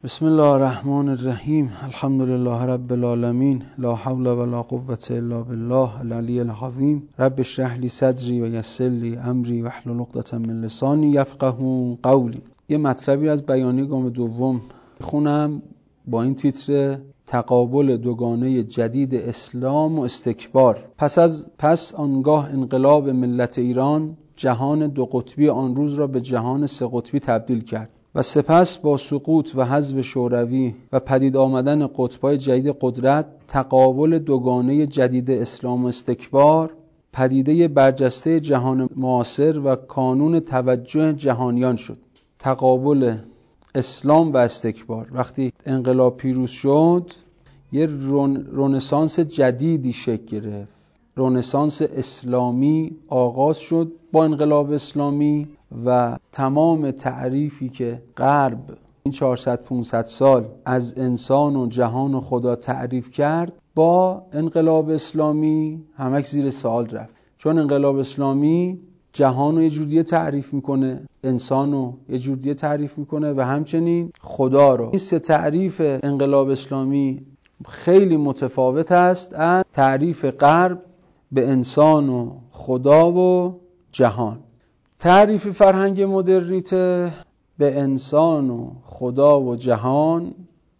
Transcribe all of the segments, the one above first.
بسم الله الرحمن الرحیم. الحمد لله رب العالمین، لا حول ولا قوة الا بالله العلی العظیم. رب اشرح لی صدری و یسر لی امری واحلل عقدة من لسانی یفقهوا قولی. یه مطلبی از بیانیه گام دوم خونم با این تیتر: تقابل دوگانه جدید اسلام و استکبار. پس آنگاه انقلاب ملت ایران جهان دو قطبی آن روز را به جهان سه قطبی تبدیل کرد و سپس با سقوط و حذف شوروی و پدید آمدن قطب‌های جدید قدرت، تقابل دوگانه جدید اسلام و استکبار پدیده برجسته جهان معاصر و کانون توجه جهانیان شد. تقابل اسلام و استکبار وقتی انقلاب پیروز شد، یه رنسانس جدیدی شکل گرفت. رنسانس اسلامی آغاز شد با انقلاب اسلامی و تمام تعریفی که غرب این 400-500 سال از انسان و جهان و خدا تعریف کرد با انقلاب اسلامی همک زیر سوال رفت. چون انقلاب اسلامی جهان رو یه جور دیگه تعریف میکنه، انسان رو یه جور دیگه تعریف میکنه و همچنین خدا رو. این سه تعریف انقلاب اسلامی خیلی متفاوت است از تعریف غرب به انسان و خدا و جهان. تعریف فرهنگ مدرنیته به انسان و خدا و جهان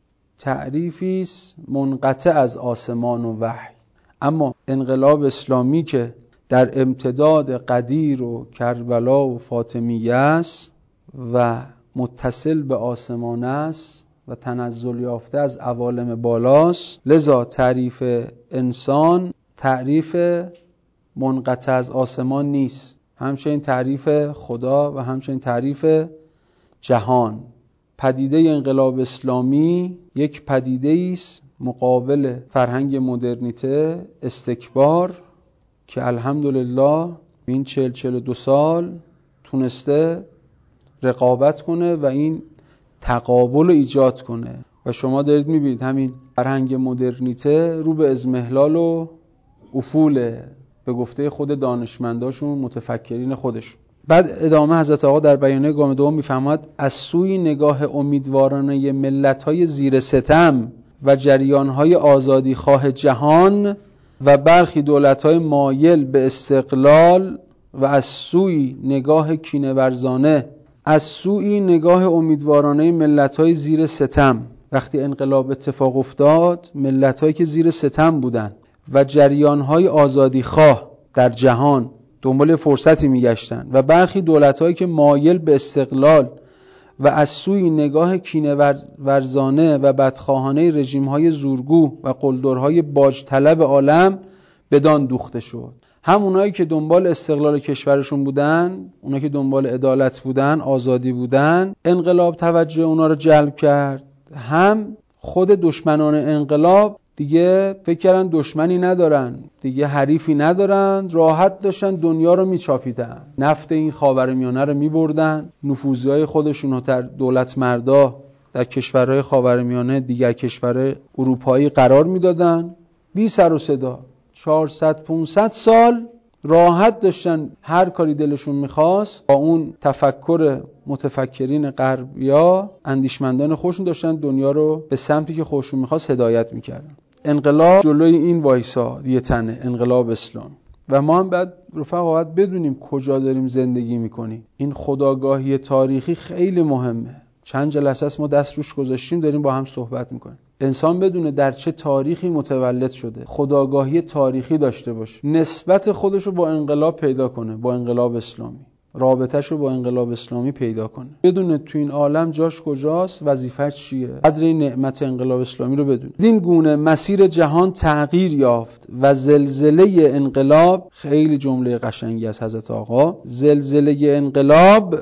تعریفی است منقطع از آسمان و وحی. اما انقلاب اسلامی که در امتداد قدیر و کربلا و فاطمیه است و متصل به آسمان است و تنزل یافته از عوالم بالاست، لذا تعریف انسان تعریف منقطع از آسمان نیست، همچنین تعریف خدا و همچنین تعریف جهان. پدیده انقلاب اسلامی یک پدیده است مقابل فرهنگ مدرنیته، استکبار، که الحمدلله این 40-42 سال تونسته رقابت کنه و این تقابل رو ایجاد کنه. و شما دارید میبینید همین فرهنگ مدرنیته رو به اضمحلال و افوله، به گفته خود دانشمنداشون، متفکرین خودشون. بعد ادامه حضرت آقا در بیانیه گام دوم میفرماد: از سوی نگاه امیدوارانه ملت‌های زیر ستم و جریان‌های آزادیخواه جهان و برخی دولت‌های مایل به استقلال و از سوی نگاه کینه‌ورزانه، از سوی نگاه امیدوارانه ملت‌های زیر ستم. وقتی انقلاب اتفاق افتاد، ملت‌هایی که زیر ستم بودن و جریان‌های آزادیخواه در جهان دنبال فرصتی میگشتن و برخی دولت‌هایی که مایل به استقلال و از سوی نگاه کینه‌ورزانه و بدخواهانه رژیم‌های زورگو و قلدرهای باج طلب عالم بدان دوخته شد. هم اونایی که دنبال استقلال کشورشون بودن، اونایی که دنبال عدالت بودن، آزادی بودن، انقلاب توجه اونا رو جلب کرد. هم خود دشمنان انقلاب دیگه فکر کردن دشمنی ندارن، دیگه حریفی ندارن، راحت داشتن دنیا رو میچاپیدن، نفت این خاورمیانه رو میبردن، نفوذیای خودشون رو در دولت مردا در کشورهای خاورمیانه دیگر کشورهای اروپایی قرار میدادن، بی سر و صدا. 400-500 سال راحت داشتن هر کاری دلشون میخواست با اون تفکر متفکرین غربیا، اندیشمندان خودشون داشتن دنیا رو به سمتی که خودشون میخواست هدایت میکردن. انقلاب جلوی این وایساد یه تنه، انقلاب اسلام. و ما هم بعد رفقا باید بدونیم کجا داریم زندگی میکنیم. این خودآگاهی تاریخی خیلی مهمه. چند جلسه است ما دست روش گذاشتیم، داریم با هم صحبت میکنیم. انسان بدونه در چه تاریخی متولد شده، خودآگاهی تاریخی داشته باشه، نسبت خودش رو با انقلاب پیدا کنه، با انقلاب اسلامی، رابطه‌ش رو با انقلاب اسلامی پیدا کنه، بدونه تو این عالم جاش کجاست، وظیفه‌ش چیه، قدر این نعمت انقلاب اسلامی رو بدونه. این گونه مسیر جهان تغییر یافت و زلزله انقلاب، خیلی جمله قشنگی از حضرت آقا، زلزله انقلاب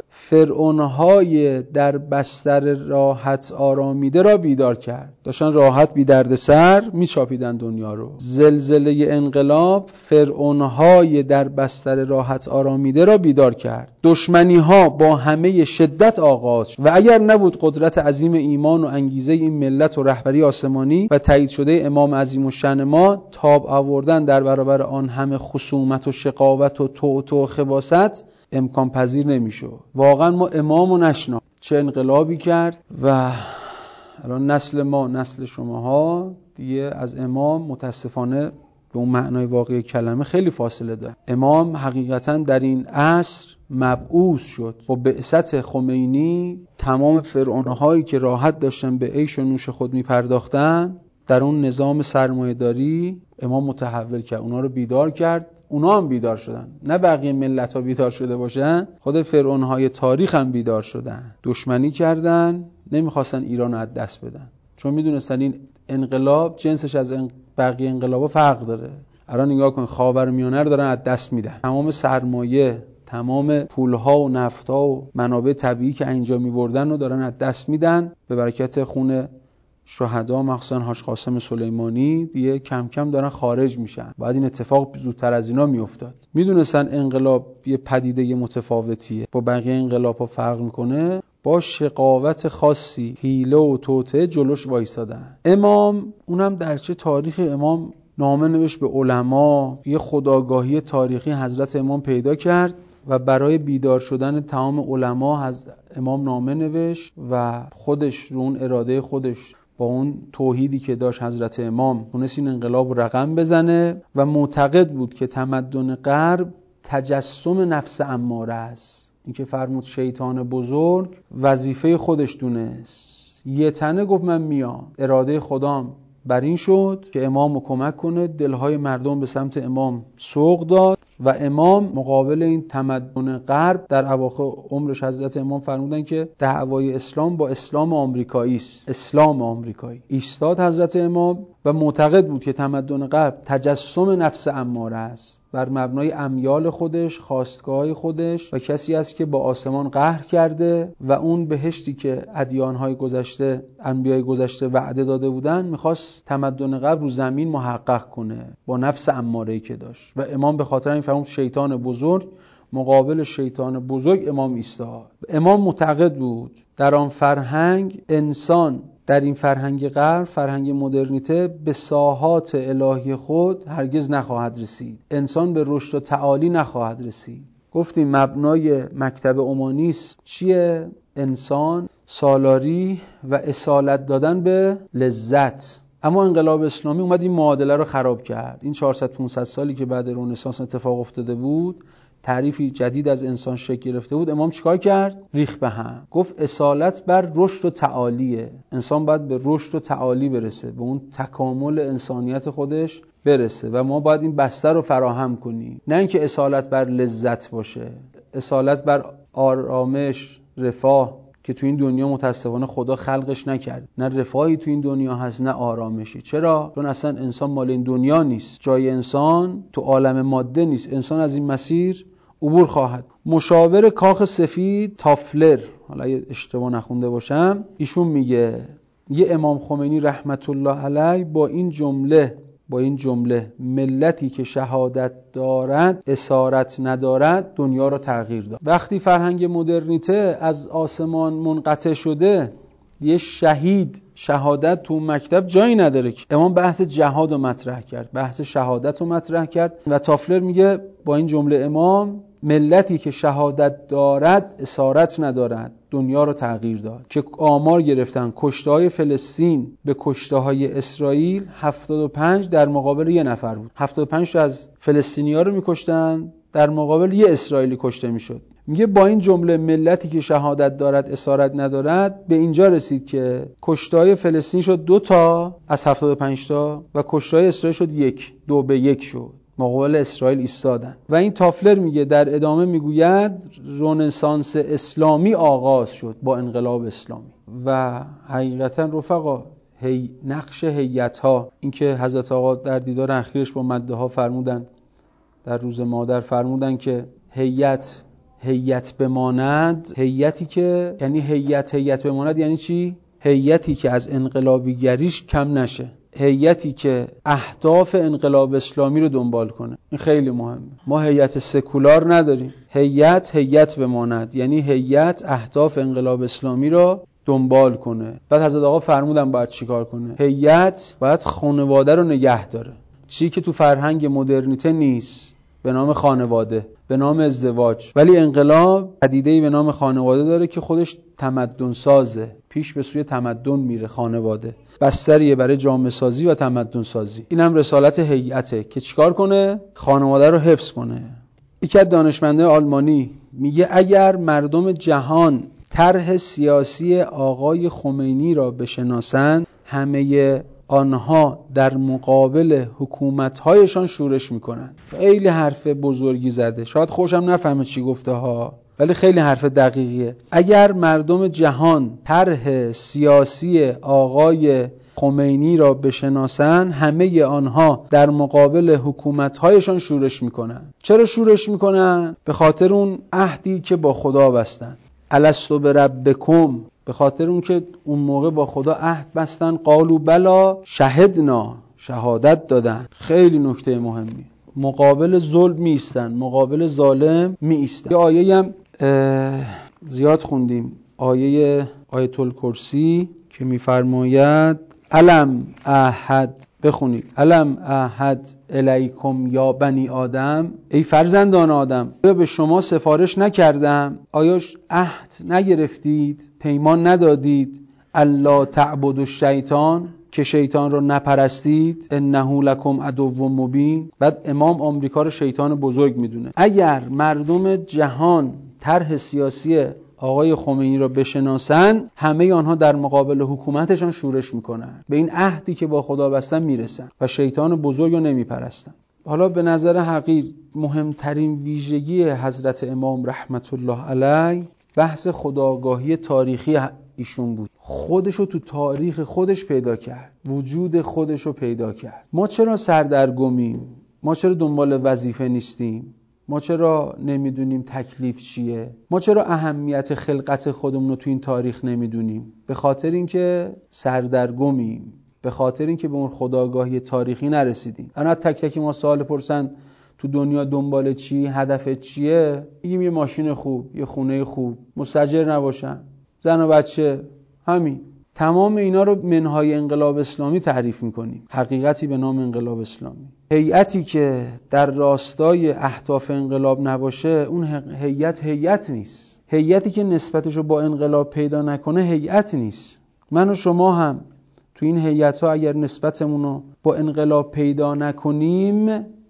فرعون‌های در بستر راحت آرامیده را بیدار کرد. داشتن راحت بی دردسر میچاپیدن دنیا رو. زلزله انقلاب فرعون‌های در بستر راحت آرامیده را بیدار کرد. دشمنی‌ها با همه شدت آغاز شد و اگر نبود قدرت عظیم ایمان و انگیزه این ملت و رهبری آسمانی و تایید شده امام عظیم الشأن ما، تاب آوردن در برابر آن همه خصومت و شقاوت و تعت و خباثت امکان پذیر نمیشه. واقعا ما امامو نشناختیم چه انقلابی کرد و الان نسل ما، نسل شماها دیگه از امام متاسفانه به اون معنای واقعی کلمه خیلی فاصله داره. امام حقیقتا در این عصر مبعوث شد. با بعثت خمینی تمام فرعونهایی که راحت داشتن به عیش و نوش خود میپرداختن در اون نظام سرمایه‌داری امام متحول کرد، اونا رو بیدار کرد. اونا هم بیدار شدن، نه بقیه ملت ها بیدار شده باشن، خود فرعونهای تاریخ هم بیدار شدن، دشمنی کردن، نمیخواستن ایران رو از دست بدن، چون میدونستن این انقلاب جنسش از بقیه انقلابا فرق داره. الان نگاه کن، خاورمیانه رو دارن از دست میدن، تمام سرمایه، تمام پولها و نفتها و منابع طبیعی که اینجا میبردن رو دارن از دست میدن. به برکت خون شهدا مخصوصا حاج قاسم سلیمانی دیگه کم کم دارن خارج میشن. بعد این اتفاق زودتر از اینا میافتاد. میدونستن انقلاب یه پدیده متفاوتیه، با بقیه انقلاب‌ها فرق میکنه، با شقاوت خاصی، حیله و توطئه جلوش وایسادن. امام اونم در چه تاریخ امام نامه نوشت به علما، یه خودآگاهی تاریخی حضرت امام پیدا کرد و برای بیدار شدن تمام علما امام نامه نوشت و خودش رو اون اراده خودش با اون توحیدی که داشت حضرت امام تونست این انقلاب رقم بزنه و معتقد بود که تمدن غرب تجسم نفس اماره است. این که فرمود شیطان بزرگ وظیفه خودش دونست، یه تنه گفت من میام، اراده خدام بر این شد که امام رو کمک کنه. دلهای مردم به سمت امام سوق داد و امام مقابل این تمدن غرب در اواخر عمرش حضرت امام فرمودن که دعوای اسلام با اسلام آمریکایی است، اسلام آمریکایی. ایستاد حضرت امام و معتقد بود که تمدن غرب تجسم نفس اماره است، بر مبنای امیال خودش، خواستگاه‌های خودش، و کسی است که با آسمان قهر کرده و اون بهشتی که ادیان‌های گذشته، انبیای گذشته وعده داده بودن، می‌خواست تمدن غرب رو زمین محقق کنه با نفس اماره‌ای که داشت. و امام به خاطر این فرمود شیطان بزرگ، مقابل شیطان بزرگ امام ایستاد. امام معتقد بود در آن فرهنگ انسان، در این فرهنگ غرب، فرهنگ مدرنیته، به ساحات الهی خود هرگز نخواهد رسید. انسان به رشد و تعالی نخواهد رسید. گفتیم مبنای مکتب اومانیست چیه؟ انسان، سالاری و اصالت دادن به لذت. اما انقلاب اسلامی اومد این معادله رو خراب کرد. این 400-500 سالی که بعد رنسانس اتفاق افتاده بود، تعریفی جدید از انسان شکل گرفته بود، امام چیکار کرد؟ ریخت به هم. گفت اصالت بر رشد و تعالیه. انسان باید به رشد و تعالی برسه، به اون تکامل انسانیت خودش برسه و ما باید این بستر رو فراهم کنیم. نه اینکه اصالت بر لذت باشه، اصالت بر آرامش، رفاه، که تو این دنیا متاسفانه خدا خلقش نکرد. نه رفاهی تو این دنیا هست، نه آرامشی. چرا؟ چون اصلا انسان مال این دنیا نیست. جای انسان تو عالم ماده نیست. انسان از این مسیر عبور خواهد. مشاور کاخ سفید تافلر، حالا اگه اشتباه نخونده باشم، ایشون میگه امام خمینی رحمت الله علیه با این جمله ملتی که شهادت دارد اسارت ندارد دنیا را تغییر داد. وقتی فرهنگ مدرنیته از آسمان منقطع شده، یه شهادت تو مکتب جایی نداره که امام بحث جهاد رو مطرح کرد، بحث شهادت رو مطرح کرد و تافلر میگه با این جمله امام ملتی که شهادت دارد اسارت ندارد دنیا رو تغییر داد. که آمار گرفتن کشته‌های فلسطین به کشته‌های اسرائیل 75 در مقابل یه نفر بود. 75 تا از فلسطینی‌ها رو می‌کشتن، در مقابل یه اسرائیلی کشته می‌شد. میگه با این جمله ملتی که شهادت دارد اسارت ندارد به اینجا رسید که کشته‌های فلسطین شد 2 تا از 75 تا و کشته‌های اسرائیل شد 1، 2-1 شد. مقابل اسرائیل ایستادن. و این تافلر میگه در ادامه میگوید رنسانس اسلامی آغاز شد با انقلاب اسلامی. و حقیقتا رفقا نقش هیئت‌ها، اینکه حضرت آقا در دیدار اخیرش با مده ها فرمودن، در روز مادر فرمودن که هیئت بماند، هیئتی که یعنی هیئت بماند یعنی چی؟ هیئتی که از انقلابیگریش کم نشه، هیئتی که اهداف انقلاب اسلامی رو دنبال کنه. این خیلی مهمه. ما هیئت سکولار نداریم. هیئت بماند یعنی هیئت اهداف انقلاب اسلامی رو دنبال کنه. بعد حضرت آقا فرمودن باید چیکار کنه؟ هیئت باید خانواده رو نگه داره، چیزی که تو فرهنگ مدرنیته نیست. به نام خانواده، به نام ازدواج. ولی انقلاب پدیده‌ای به نام خانواده داره که خودش تمدن سازه، پیش به سوی تمدن میره. خانواده بستریه برای جامعه سازی و تمدن سازی. این هم رسالت هیئته که چیکار کنه؟ خانواده رو حفظ کنه. یکی از دانشمندان آلمانی میگه اگر مردم جهان طرح سیاسی آقای خمینی را بشناسند، همه آنها در مقابل حکومت‌هایشان شورش میکنن. خیلی حرف بزرگی زده، شاید خوشم نفهمه چی گفته ها، ولی خیلی حرف دقیقیه. اگر مردم جهان طرح سیاسی آقای خمینی را بشناسن، همه آنها در مقابل حکومت‌هایشان شورش میکنن. چرا شورش میکنن؟ به خاطر اون عهدی که با خدا بستن. الستو بربکم، به خاطر اون که اون موقع با خدا عهد بستن. قالوا بلا شهدنا، شهادت دادن. خیلی نکته مهمی. مقابل ظلم میستن، مقابل ظالم میستن. یه آیه هم زیاد خوندیم، آیه آیت الکرسی که میفرماید الم احد، بخونید الم احد الیکم یا بنی آدم، ای فرزندان آدم، آیا به شما سفارش نکردم؟ آیا عهد نگرفتید؟ پیمان ندادید؟ الا تعبدوا الشیطان، که شیطان رو نپرستید؟ انه لکم عدو مبین. بعد امام آمریکا رو شیطان بزرگ میدونه. اگر مردم جهان طرح سیاسی آقای خمینی را بشناسن، همه آنها در مقابل حکومتشان شورش میکنن، به این عهدی که با خدا بستن میرسن و شیطان بزرگ رو نمیپرستن. حالا به نظر حقیر مهمترین ویژگی حضرت امام رحمت الله علیه بحث خودآگاهی تاریخی ایشون بود. خودشو تو تاریخ خودش پیدا کرد، وجود خودشو پیدا کرد. ما چرا سردرگمیم؟ ما چرا دنبال وظیفه نیستیم؟ ما چرا نمیدونیم تکلیف چیه؟ ما چرا اهمیت خلقت خودمون رو تو این تاریخ نمیدونیم؟ به خاطر اینکه سردرگمیم، به خاطر اینکه به اون خودآگاهی تاریخی نرسیدیم. انا تک تک ما سوال پرسن تو دنیا دنبال چی؟ هدفت چیه؟ میگیم یه ماشین خوب، یه خونه خوب، مستاجر نباشم، زن و بچه، همین. تمام اینا رو منهای انقلاب اسلامی تعریف میکنیم، حقیقتی به نام انقلاب اسلامی. هیئتی که در راستای اهداف انقلاب نباشه، اون هیئت نیست. هیئتی که نسبتش رو با انقلاب پیدا نکنه هیئت نیست. من و شما هم تو این هیئت‌ها اگر نسبتمون رو با انقلاب پیدا نکنیم،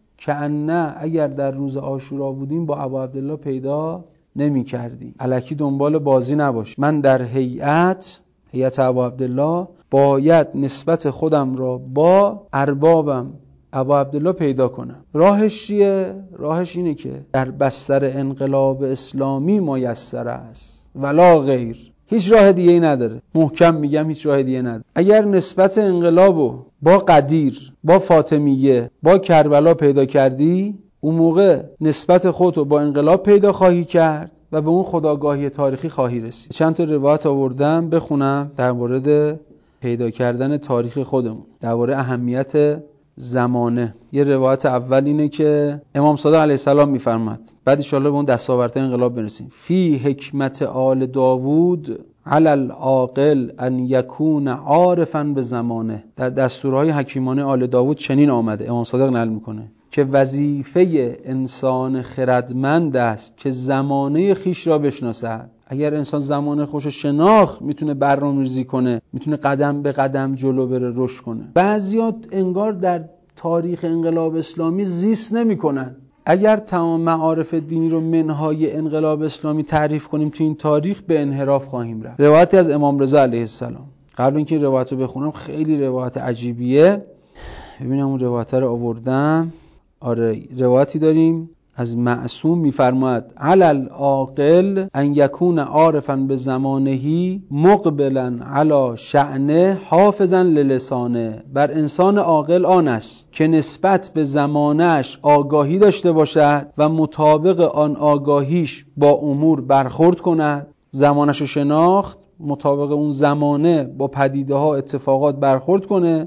کأنه اگر در روز عاشورا بودیم با ابا عبدالله پیدا نمی کردیم. الکی دنبال بازی نباش. من در هیئت ابا عبدالله باید نسبت خودم را با اربابم ابا عبدالله پیدا کنم. راهش چیه؟ راهش اینه که در بستر انقلاب اسلامی میسر است، ولا غیر. هیچ راه دیگه ای نداره. محکم میگم هیچ راه دیگه نداره. اگر نسبت انقلابو با قدیر، با فاطمیه، با کربلا پیدا کردی، اون موقع نسبت خودتو با انقلاب پیدا خواهی کرد و به اون خودآگاهی تاریخی خواهی رسید. چند تا روایت آوردم بخونم در مورد پیدا کردن تاریخ خودمون، درباره اهمیت زمانه. یه روایت اول اینه که امام صادق علیه السلام میفرماد، بعد ان شاءالله به اون دستاوردهای انقلاب برسیم. فی حکمت آل داوود علی العاقل ان یکون عارفا به زمانه. در دستورهای حکیمانه آل داوود چنین آمده، امام صادق نقل میکنه که وظیفه انسان خردمند است که زمانه خیش را بشناسد. اگر انسان زمانه خوش شناخت، میتونه برنامه‌ریزی کنه، میتونه قدم به قدم جلو بره، رشد کنه. بعضیات انگار در تاریخ انقلاب اسلامی زیست نمی‌کنن. اگر تمام معارف دینی رو منهای انقلاب اسلامی تعریف کنیم تو این تاریخ، به انحراف خواهیم رفت. روایتی از امام رضا علیه السلام، قبل اینکه این روایت رو بخونم، خیلی روایت عجیبیه. ببینم اون روایت رو آوردم. آره، روایتی داریم از معصوم میفرماید علی العاقل ان یکون عارفا به زمانهی مقبلا علی شأنه حافظا للسانه. بر انسان عاقل آن است که نسبت به زمانش آگاهی داشته باشد و مطابق آن آگاهیش با امور برخورد کند. زمانش رو شناخت، مطابق اون زمانه با پدیده ها اتفاقات برخورد کنه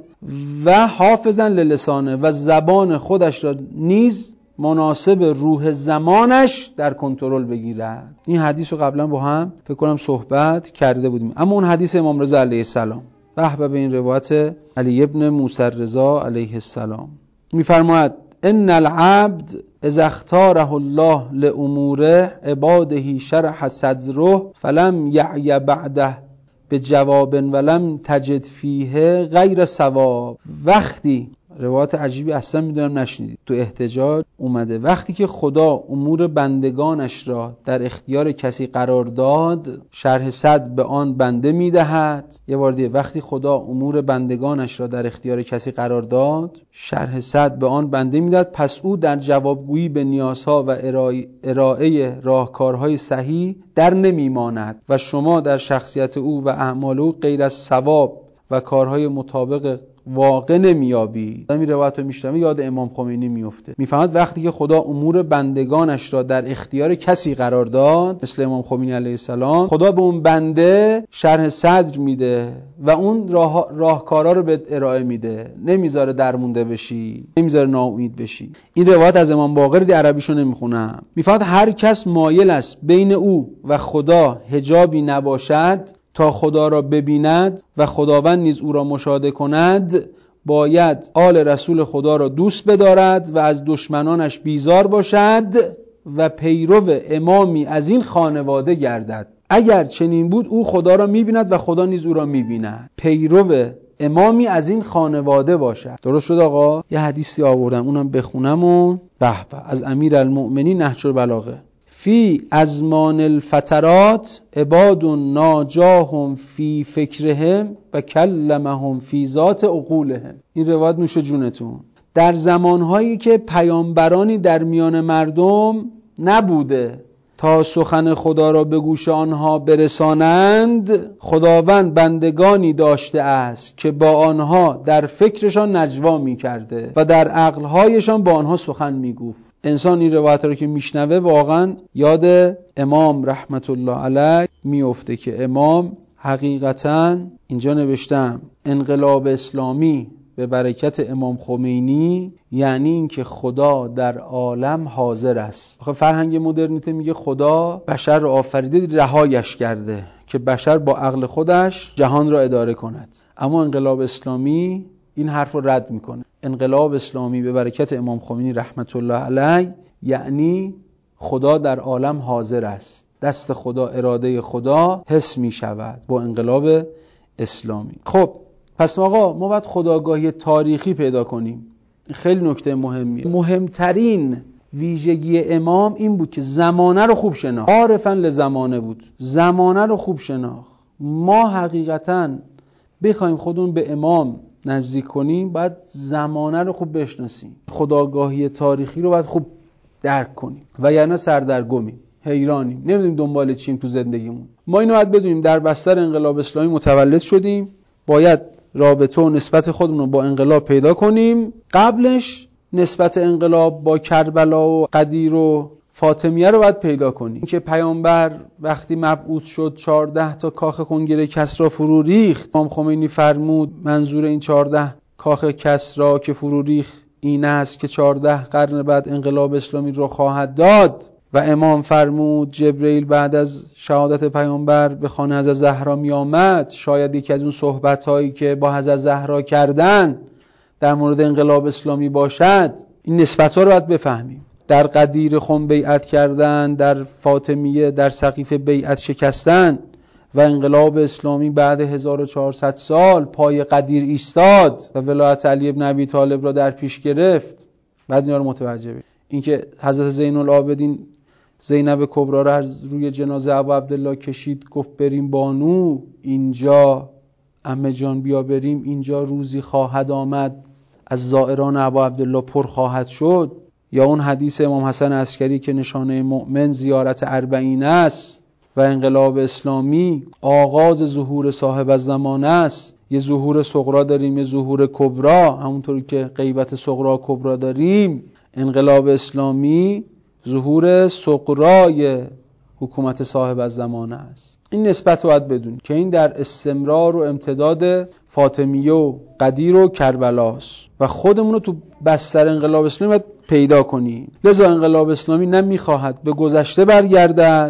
و حافظا للسانه، و زبان خودش را نیز مناسب روح زمانش در کنترل بگیرد. این حدیث رو قبلا با هم فکر کنم صحبت کرده بودیم. اما اون حدیث امام رضا علیه السلام، به این روایت علی ابن موسی رضا علیه السلام میفرماید ان العبد اذا اختاره الله لاموره عباده شرح صدره فلم یعی بعده به جواب ولم تجد فیه غیر ثواب. وقتی روایت عجیبی اصلا میدونم نشنیدید تو احتجاج اومده، وقتی که خدا امور بندگانش را در اختیار کسی قرار داد شرح صدر به آن بنده میدهد. یه بار دیگه، وقتی خدا امور بندگانش را در اختیار کسی قرار داد شرح صدر به آن بنده میدهد، پس او در جوابگویی به نیازها و ارائه راهکارهای صحیح در نمیماند و شما در شخصیت او و اعمال او غیر از ثواب و کارهای مطابق واقع نمیابی. این روایت رو میشنوه یاد امام خمینی میفته، میفهمد وقتی که خدا امور بندگانش را در اختیار کسی قرار داد مثل امام خمینی علیه السلام، خدا به اون بنده شرح صدر میده و اون راهکارا رو به ارائه میده، نمیذاره درمونده بشی، نمیذاره ناامید بشی. این روایت از امام باقر، دی عربیشو نمیخونم. میفهمد هر کس مایل است بین او و خدا حجابی نباشد تا خدا را ببیند و خداوند نیز او را مشاهده کند، باید آل رسول خدا را دوست بدارد و از دشمنانش بیزار باشد و پیرو امامی از این خانواده گردد. اگر چنین بود او خدا را میبیند و خدا نیز او را میبیند. پیرو امامی از این خانواده باشد. درست شد آقا؟ یه حدیثی آوردم اونم بخونم و به از امیرالمؤمنین نهج البلاغه. فی ازمان الفترات عباد ناجاهم فی فکرهم و کلمهم فی ذات عقولهم. این روایت نوش جونتون. در زمانهایی که پیامبرانی در میان مردم نبوده تا سخن خدا را به گوش آنها برسانند، خداوند بندگانی داشته است که با آنها در فکرشان نجوا می کرده و در عقلهایشان با آنها سخن می گفت. انسان این روایت رو که میشنوه واقعا یاد امام رحمت الله علیه میفته که امام حقیقتا اینجا نوشتم انقلاب اسلامی به برکت امام خمینی یعنی این که خدا در عالم حاضر است. آخه فرهنگ مدرنیته میگه خدا بشر رو آفریده رهایش کرده که بشر با عقل خودش جهان را اداره کند، اما انقلاب اسلامی این حرف رو رد میکنه. انقلاب اسلامی به برکت امام خمینی رحمت الله علیه یعنی خدا در عالم حاضر است، دست خدا، اراده خدا حس میشود با انقلاب اسلامی. خب پس آقا ما باید خودآگاهی تاریخی پیدا کنیم. خیلی نکته مهمیه. مهمترین ویژگی امام این بود که زمانه رو خوب شناخت. عارفاً لزمانه بود، زمانه رو خوب شناخت. ما حقیقتاً بخوایم خودمون به امام نزدیک کنیم باید زمانه رو خوب بشناسیم، خودآگاهی تاریخی رو باید خوب درک کنیم، وگرنه سردرگمیم، حیرانیم، نمیدونیم دنبال چیم تو زندگیمون. ما اینو باید بدونیم در بستر انقلاب اسلامی متولد شدیم، باید رابطه و نسبت خودمون رو با انقلاب پیدا کنیم. قبلش نسبت انقلاب با کربلا و قدیر و فاطمیه رو باید پیدا کنیم که پیامبر وقتی مبعوث شد 14 تا کاخ کنگره کسری فرو ریخت. امام خمینی فرمود منظور این 14 کاخ کسری که فرو ریخت این است که 14 قرن بعد انقلاب اسلامی رو خواهد داد. و امام فرمود جبرئیل بعد از شهادت پیامبر به خانه حضرت زهرا می آمد، شاید یکی از اون صحبت‌هایی که با حضرت زهرا کردن در مورد انقلاب اسلامی باشد. این نسبت‌ها رو باید بفهمیم. در قدیر خم بیعت کردن، در فاطمیه در سقیفه بیعت شکستن و انقلاب اسلامی بعد 1400 سال پای قدیر ایستاد و ولایت علی ابن ابی طالب را در پیش گرفت. بعد اینا رو متوجه بشید. اینکه حضرت زین العابدین زینب کبرا را از روی جنازه ابو عبدالله کشید، گفت بریم بانو اینجا، عمه جان بیا بریم اینجا، روزی خواهد آمد از زائران ابو عبدالله پر خواهد شد. یا اون حدیث امام حسن عسکری که نشانه مؤمن زیارت 40 است و انقلاب اسلامی آغاز ظهور صاحب الزمان است. یه ظهور صغرا داریم، یه ظهور کبرا، همونطوری که غیبت صغرا کبرا داریم. انقلاب اسلامی ظهور صغرای حکومت صاحب الزمان است. این نسبت رو باید بدونید که این در استمرار و امتداد فاطمیه و قدیر و کربلاست و خودمون رو تو بستر انقلاب اسلامی باید پیدا کنیم. لذا انقلاب اسلامی نمیخواهد به گذشته برگردد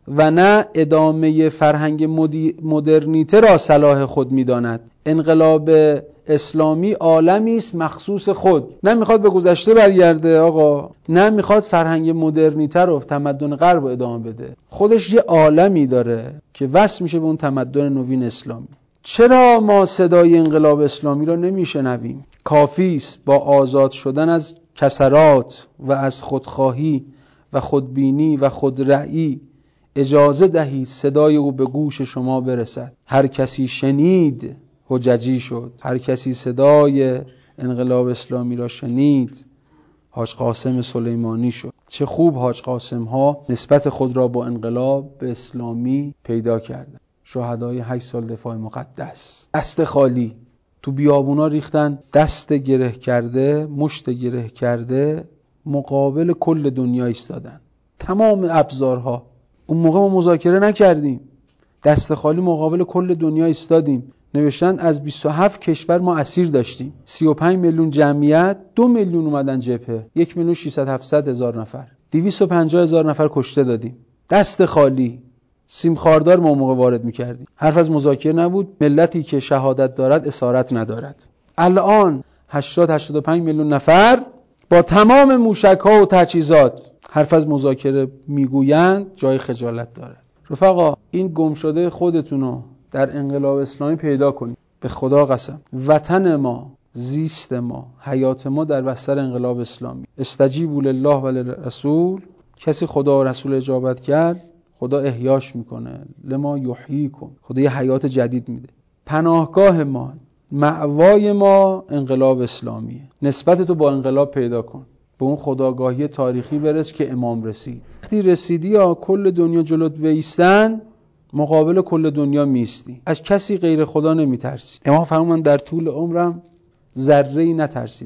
و نه ادامه فرهنگ مدرنیته را صلاح خود می‌داند. انقلاب اسلامی عالمی است مخصوص خود، نه میخواد به گذشته برگرده آقا، نه میخواد فرهنگ مدرنیته رو، تمدن غرب رو ادامه بده. خودش یه عالمی داره که وصل میشه به اون تمدن نوین اسلامی. چرا ما صدای انقلاب اسلامی رو نمیشنویم؟ کافی است با آزاد شدن از کسرات و از خودخواهی و خودبینی و خودرأیی اجازه دهید صدای او به گوش شما برسد. هر کسی شنید حججی شد. هر کسی صدای انقلاب اسلامی را شنید حاج قاسم سلیمانی شد. چه خوب حاج قاسم ها نسبت خود را با انقلاب به اسلامی پیدا کردند. شهدای 8 سال دفاع مقدس دست خالی تو بیابونا ریختن، دست گره کرده، مشت گره کرده، مقابل کل دنیا ایستادن، تمام ابزارها. اون موقع ما مذاکره نکردیم، دست خالی مقابل کل دنیا ایستادیم. نوشتن از 27 کشور ما اسیر داشتیم، 35 میلیون جمعیت، 2 میلیون اومدن جبهه، 1,600,000-700,000 نفر، 250,000 نفر کشته دادیم، دست خالی. سیم خاردار ما موقع وارد میکردیم. حرف از مذاکره نبود. ملتی که شهادت دارد اسارت ندارد. الان 80-85 میلیون نفر با تمام موشک‌ها و تجهیزات حرف از مذاکره میگویند، جای خجالت داره. رفقا این گم شده خودتونو در انقلاب اسلامی پیدا کنید. به خدا قسم وطن ما، زیست ما، حیات ما در بستر انقلاب اسلامی. استجیبوا لله و للرسول. کسی خدا و رسول اجابت کرد، خدا احیاش میکنه. لما یحییکم، خدا یه حیات جدید میده. پناهگاه ما، مأوای ما انقلاب اسلامیه. نسبت تو با انقلاب پیدا کن، به اون خداگاهی تاریخی برس که امام رسید. وقتی رسیدی یا کل دنیا جلوت بایستن، مقابل کل دنیا میستی، از کسی غیر خدا نمیترسی. امام فرمودن در طول عمرم ذره‌ای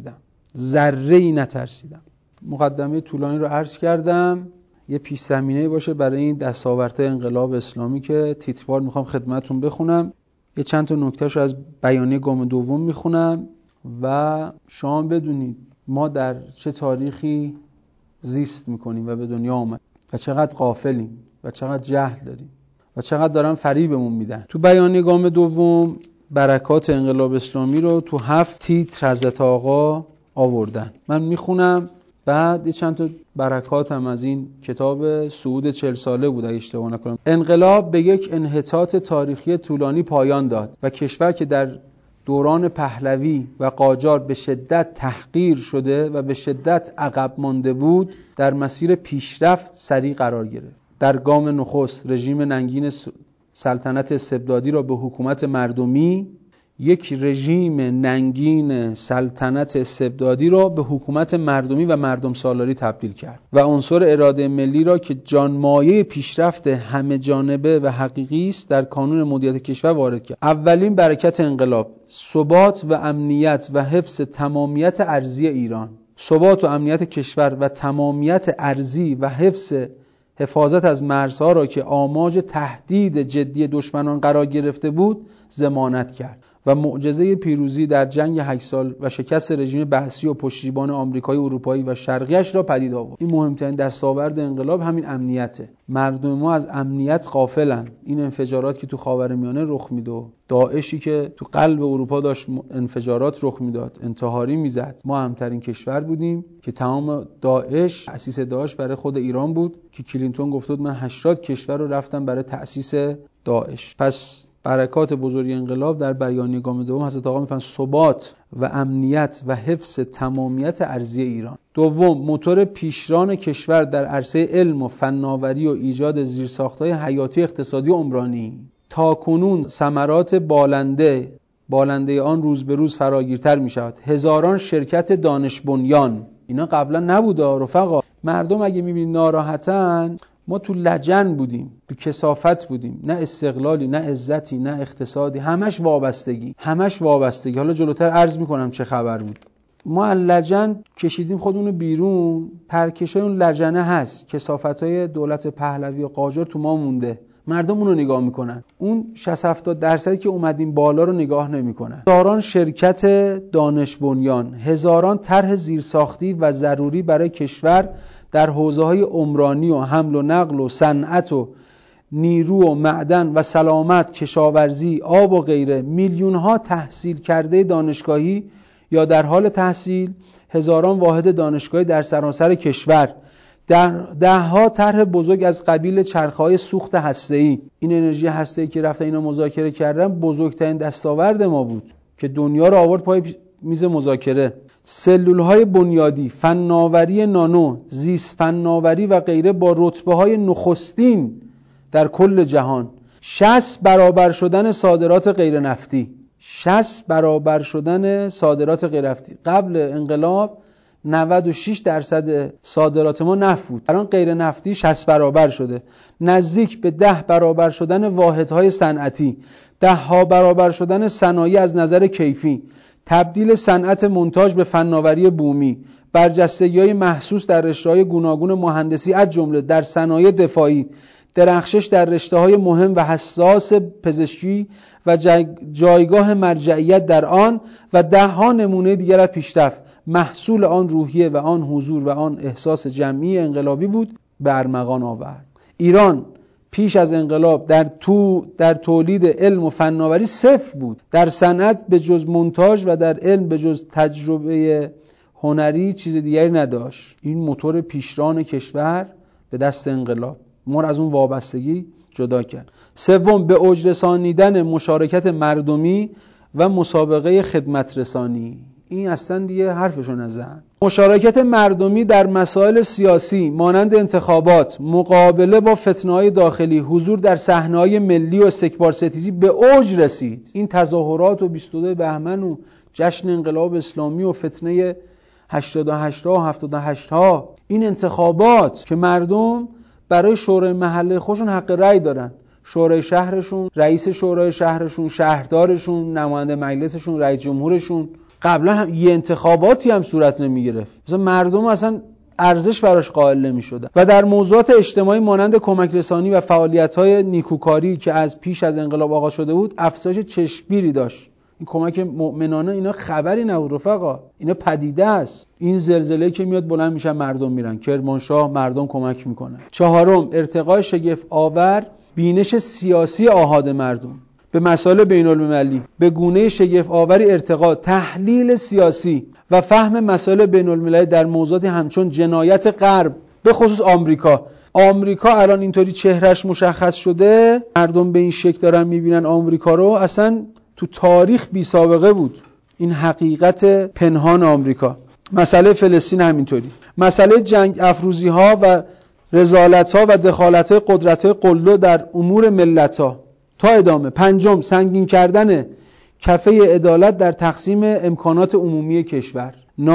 نترسیدم. مقدمه طولانی رو عرض کردم، یه پیش زمینه باشه برای این دستاوردهای انقلاب اسلامی که تیتروار میخوام خدمتتون بخونم. یه چند تا نکتهشو از بیانیه گام دوم میخونم و شما بدونید ما در چه تاریخی زیست میکنیم و به دنیا آمد و چقدر غافلیم و چقدر جهل داریم و چقدر دارن فریبمون میدن. تو بیانیه گام دوم برکات انقلاب اسلامی رو تو 7 تیتر حضرت آقا آوردن. من میخونم، بعد یه چند تا برکات هم از این کتاب صعود 40 ساله بود اگه اشتباه نکنم. انقلاب به یک انحطاط تاریخی طولانی پایان داد و کشور که در دوران پهلوی و قاجار به شدت تحقیر شده و به شدت عقب مانده بود، در مسیر پیشرفت سریع قرار گرفت. در گام نخست رژیم ننگین سلطنت استبدادی را به حکومت مردمی، یک رژیم ننگین سلطنت استبدادی را به حکومت مردمی و مردم سالاری تبدیل کرد و عنصر اراده ملی را که جانمایه پیشرفت همه جانبه و حقیقی است در کانون مدیریت کشور وارد کرد. اولین برکت انقلاب ثبات و امنیت و حفظ تمامیت ارضی ایران. ثبات و امنیت کشور و تمامیت ارضی و حفاظت از مرزها را که آماج تهدید جدی دشمنان قرار گرفته بود ضمانت کرد و معجزه پیروزی در جنگ 8 سال و شکست رژیم بحثی و پشتیبان آمریکایی، اروپایی و شرقیش را پدید آورد. این مهمترین دستاورد انقلاب همین امنیته. مردم ما از امنیت غافلن. این انفجارات که تو خاورمیانه رخ میده، داعشی که تو قلب اروپا داشت انفجارات رخ میداد، انتحاری میزد، ما همترین کشور بودیم که تمام داعش، تأسیس داعش برای خود ایران بود که کلینتون گفت من 80 کشور رو رفتم برای تأسیس داعش. پس برکات بزرگ انقلاب در بیانیه گام دوم حضرت آقا میفرمایند ثبات و امنیت و حفظ تمامیت ارضی ایران. دوم، موتور پیشران کشور در عرصه علم و فناوری و ایجاد زیرساخت‌های حیاتی اقتصادی و عمرانی. تاکنون ثمرات بالنده آن روز به روز فراگیرتر می شود. هزاران شرکت دانش بنیان، اینا قبلا نبوده رفقا. مردم اگه میبینید ناراحتن، ما تو لجن بودیم، تو کثافت بودیم، نه استقلالی، نه عزتی، نه اقتصادی، همش وابستگی. حالا جلوتر عرض میکنم چه خبر بود. ما از لجن کشیدیم خودمون بیرون، ترکشای اون لجنه هست، کثافتای دولت پهلوی و قاجار تو ما مونده. مردم اونو نگاه میکنن، اون 60-70% که اومدیم بالا رو نگاه نمیکنن. هزاران شرکت دانش بنیان، هزاران طرح زیرساختی و ضروری برای کشور در حوزه‌های عمرانی و حمل و نقل و صنعت و نیرو و معدن و سلامت، کشاورزی، آب و غیره، میلیون‌ها تحصیل کرده دانشگاهی یا در حال تحصیل، هزاران واحد دانشگاهی در سراسر کشور، ده‌ها طرح بزرگ از قبیل چرخه‌های سوخت هسته‌ای. این انرژی هسته‌ای که رفتن اینا مذاکره کردن بزرگترین دستاورد ما بود که دنیا رو آورد پای میز مذاکره. سلول‌های بنیادی، فناوری نانو، زیست فناوری و غیره با رتبه‌های نخستین در کل جهان. 60 برابر شدن صادرات غیر نفتی. 60 برابر شدن صادرات غیر نفتی. قبل انقلاب 96% صادرات ما نفت بود. الان غیر نفتی 60 برابر شده. نزدیک به 10 برابر شدن واحدهای صنعتی. 10 برابر شدن صنایع از نظر کیفی. تبدیل صنعت مونتاژ به فناوری بومی. برجستگی‌های محسوس در رشته‌های گوناگون مهندسی از جمله در صنایع دفاعی. درخشش در رشته‌های مهم و حساس پزشکی و جایگاه مرجعیت در آن و 10 نمونه دیگر از پیشرفت. محصول آن روحیه و آن حضور و آن احساس جمعی انقلابی بود به ارمغان آورد. ایران پیش از انقلاب در تولید علم و فناوری صفر بود. در صنعت به جز مونتاژ و در علم به جز تجربه هنری چیز دیگری نداشت. این موتور پیشران کشور به دست انقلاب ما را از اون وابستگی جدا کرد. سوم، به اوج رسانیدن مشارکت مردمی و مسابقه خدمت رسانی. این اصلا دیگه حرفشو نزن. مشارکت مردمی در مسائل سیاسی مانند انتخابات، مقابله با فتنه‌های داخلی، حضور در صحنه‌های ملی و استکبار ستیزی به اوج رسید. این تظاهرات و 22 بهمن و جشن انقلاب اسلامی و فتنه 88 ها و 78 ها، این انتخابات که مردم برای شورای محله خودشون حق رأی دارن، شورای شهرشون، رئیس شورای شهرشون، شهردارشون، نماینده مجلسشون، رئیس جمهورشون. قبلا هم یه انتخاباتی هم صورت نمی گرفت. مثلا مردم اصلا ارزش براش قائل نمی شدن. و در موضوعات اجتماعی مانند کمک رسانی و فعالیت‌های نیکوکاری که از پیش از انقلاب آغاز شده بود، افزایش چشمگیری داشت. این کمک مؤمنانه اینا خبری نبود رفقا، اینا پدیده است. این زلزله که میاد بلند میشن مردم میرن، کرمانشاه مردم کمک میکنن. چهارم، ارتقای شگفت آور بینش سیاسی آحاد مردم به مسائل بین المللی، به گونه شگفت آوری ارتقا تحلیل سیاسی و فهم مسائل بین المللی در موضوعاتی همچون جنایت غرب، به خصوص آمریکا الان اینطوری چهرش مشخص شده، مردم به این شکل دارن میبینن آمریکا رو، اصلا تو تاریخ بی سابقه بود این حقیقت پنهان آمریکا. مسئله فلسطین همینطوری، مسئله جنگ افروزی ها و رذالت ها و دخالت های قدرت های قلدر در امور ملت ها تا ادامه. پنجم، سنگین کردن کفه عدالت در تقسیم امکانات عمومی کشور.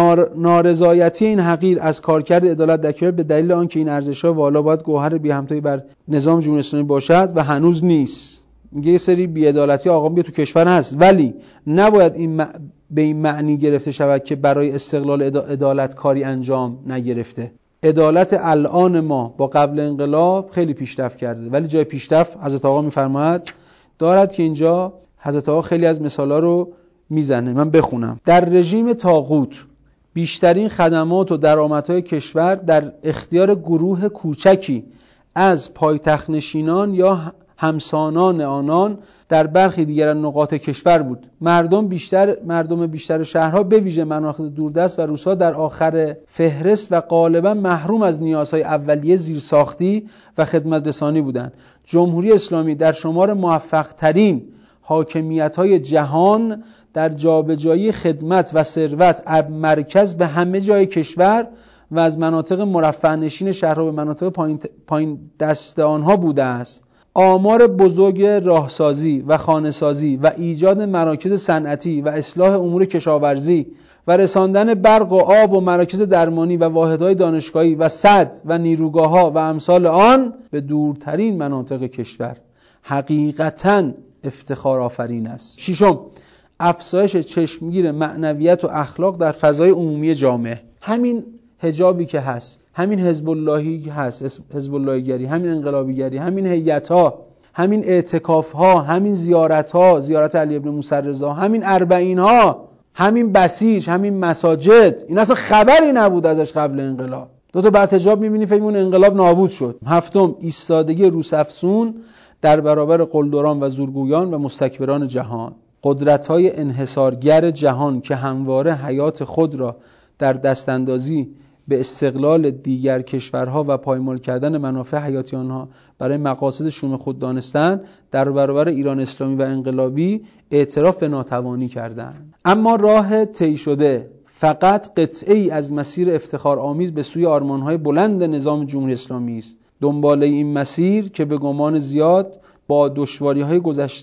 نارضایتی این حقیر از کارکرد عدالت در کشور به دلیل آنکه این ارزش‌ها والا باید گوهر بی همتایی بر نظام جمهوری اسلامی باشد و هنوز نیست. میگه یه سری بی‌عدالتی آقا بیا تو کشور هست، ولی نباید این به این معنی گرفته شود که برای استقلال عدالت کاری انجام نگرفته. عدالت الان ما با قبل انقلاب خیلی پیشرفت کرده، ولی جای پیشرفت حضرت آقا میفرماید دارد که اینجا حضرت آقا خیلی از مثالا رو میزنه. من بخونم. در رژیم طاغوت بیشترین خدمات و درآمدهای کشور در اختیار گروه کوچکی از پایتخت نشینان یا همسانان آنان در برخی دیگر نقاط کشور بود. مردم بیشتر شهرها به ویژه مناطق دوردست و روستاها در آخر فهرست و غالبا محروم از نیازهای اولیه زیرساختی و خدمت رسانی بودند. جمهوری اسلامی در شمار موفق ترین حاکمیت‌های جهان در جابجایی خدمت و ثروت از مرکز به همه جای کشور و از مناطق مرفه نشین شهرها به مناطق پایین دست آنها بوده است. آمار بزرگ راهسازی و خانه‌سازی و ایجاد مراکز صنعتی و اصلاح امور کشاورزی و رساندن برق و آب و مراکز درمانی و واحدهای دانشگاهی و سد و نیروگاه‌ها و امثال آن به دورترین مناطق کشور حقیقتاً افتخار آفرین است. ششم، افزایش چشمگیر معنویت و اخلاق در فضای عمومی جامعه. همین حجابی که هست، همین حزب اللهی که هست، حزب اللهی گری، همین انقلابی گری، همین هیئت‌ها، همین اعتکاف‌ها، همین زیارت‌ها، زیارت علی ابن موسی رضا، همین اربعین‌ها، همین بسیج، همین مساجد، این اصلا خبری نبود ازش قبل انقلاب. دو تا بعد حجاب میبینی فکر می‌کنی انقلاب نابود شد. هفتم، ایستادگی روس‌افزون در برابر قلدران و زورگویان و مستکبران جهان. قدرت‌های انحصارگر جهان که همواره حیات خود را در دستاندازی به استقلال دیگر کشورها و پایمال کردن منافع حیاتی آنها برای مقاصد شوم خود دانستند، در برابر ایران اسلامی و انقلابی اعتراف به ناتوانی کردند. اما راه طی شده فقط قطعه‌ای از مسیر افتخارآمیز به سوی آرمان‌های بلند نظام جمهوری اسلامی است. دنباله این مسیر که به گمان زیاد با دشواری‌های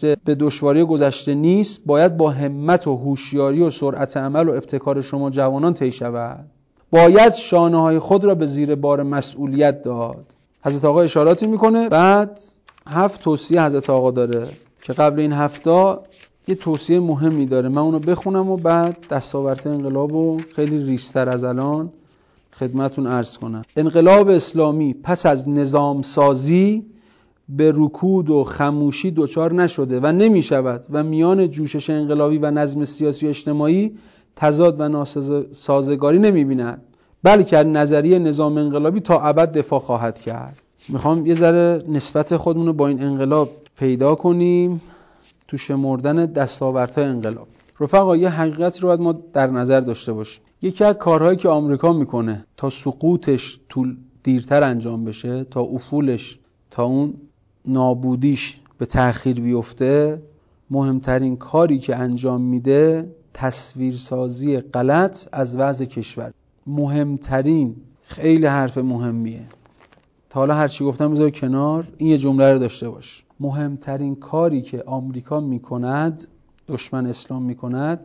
گذشته نیست، باید با همت و هوشیاری و سرعت عمل و ابتکار شما جوانان طی شود. باید شانه‌های خود را به زیر بار مسئولیت داد. حضرت آقا اشاراتی میکنه. بعد 7 توصیه حضرت آقا داره که قبل این 7 یه توصیه مهمی داره. من اونو بخونم و بعد دستاورد انقلابو خیلی ریش‌تر از الان خدمتون عرض کنم. انقلاب اسلامی پس از نظام سازی به رکود و خموشی دچار نشده و نمی شود و میان جوشش انقلابی و نظم سیاسی و اجتماعی تضاد و ناسازگاری نمی بیند، بلکه نظریه نظام انقلابی تا ابد دفاع خواهد کرد. میخوام یه ذره نسبت خودمون رو با این انقلاب پیدا کنیم تو شمردن دستاوردهای انقلاب. رفقا یه حقیقت رو باید ما در نظر داشته باشیم. یکی از کارهایی که آمریکا میکنه تا سقوطش دیرتر انجام بشه، تا افولش، تا اون نابودیش به تأخیر بیفته، مهمترین کاری که انجام میده تصویرسازی غلط از وضع کشور. مهمترین، خیلی حرف مهمیه. تا حالا هرچی گفتم بذار کنار، این یه جمله رو داشته باش. مهمترین کاری که آمریکا میکند، دشمن اسلام میکند،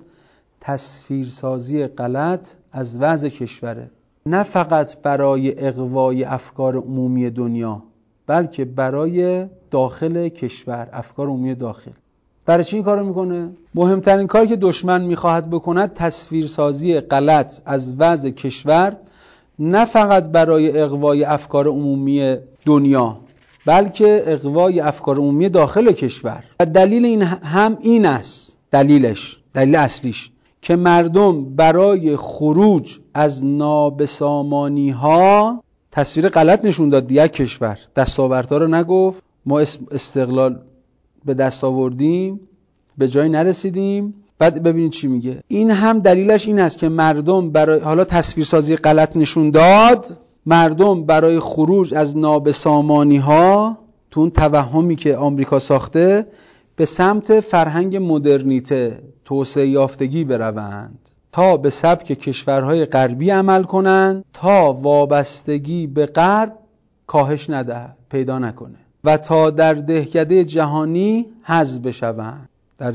تصویرسازی غلط از وضع کشوره. نه فقط برای اغوای افکار عمومی دنیا، بلکه برای داخل کشور، افکار عمومی داخل. برای چی این کارو میکنه؟ مهمترین کاری که دشمن میخواهد بکند تصویرسازی غلط از وضع کشور، نه فقط برای اغوای افکار عمومی دنیا، بلکه اغوای افکار عمومی داخل کشور. و دلیل این هم این است، دلیل اصلیش که مردم برای خروج از نابسامانی ها تصویر غلط نشون داد دیگه کشور. دستاوردها رو نگفت، ما استقلال به دست آوردیم، به جای نرسیدیم. بعد ببینید چی میگه. این هم دلیلش این است که مردم برای، حالا تصویرسازی غلط نشون داد، مردم برای خروج از نابسامانی ها، تو اون توهمی که آمریکا ساخته، به سمت فرهنگ مدرنیته، توسعه یافتگی بروند، تا به سبک کشورهای غربی عمل کنند، تا وابستگی به غرب کاهش ندهد، پیدا نکنه، و تا در دهکده جهانی حذف بشوند.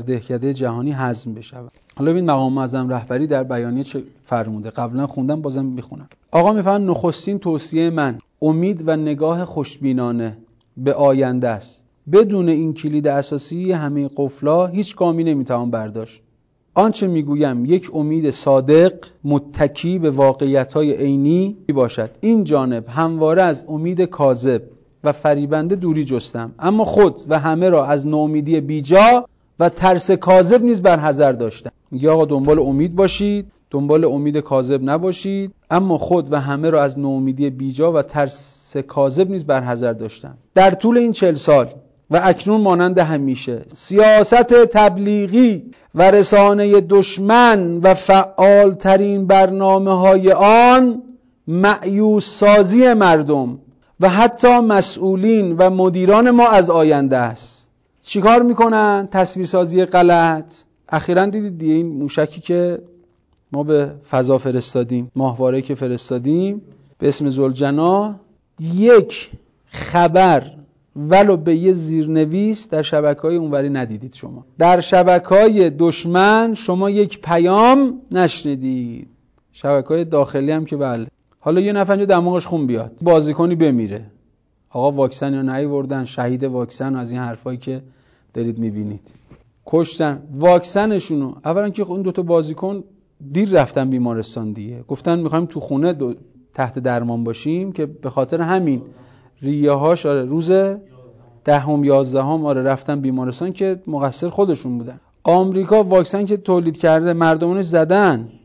حالا ببین مقام معظم رهبری در بیانیه چه فرموده. قبلا خوندم، بازم میخونم. آقا میفرماید نخستین توصیه من امید و نگاه خوشبینانه به آینده است. بدون این کلید اساسی همه قفلا هیچ گامی نمیتوان برداشت. آنچه میگویم یک امید صادق متکی به واقعیت‌های عینی باشد. این جانب همواره از امید کاذب و فریبنده دوری جستم، اما خود و همه را از ناامیدی بیجا و ترس کاذب نیز برحذر داشتم. میگه آقا دنبال امید باشید، دنبال امید کاذب نباشید، اما خود و همه را از ناامیدی بیجا و ترس کاذب نیز برحذر داشتم. در طول این 40 سال و اکنون مانند همیشه سیاست تبلیغی و رسانه دشمن و فعالترین برنامه‌های آن مأیوس سازی مردم و حتی مسئولین و مدیران ما از آینده است. چیکار میکنن؟ تصویرسازی غلط. اخیراً دیدید دیگه این موشکی که ما به فضا فرستادیم، ماهواره که فرستادیم به اسم ذوالجناح، یک خبر ولو به یه زیرنویس در شبکه‌های اونوری ندیدید. شما در شبکه‌های دشمن شما یک پیام نشنیدید. شبکه‌های داخلی هم که بله. حالا یه نفر دماغش خون بیاد، بازیکنی بمیره، آقا واکسن یا نیاوردن، شهید واکسن، از این حرفایی که دارید میبینید، کشتن واکسنشونو. اولا که اون دوتا بازیکن دیر رفتن بیمارستان دیگه، گفتن میخوایم تو خونه تحت درمان باشیم، که به خاطر همین ریه هاش روز 10 11 رفتن بیمارستان، که مقصر خودشون بودن. آمریکا واکسن که تولید کرده مردمونش زدن،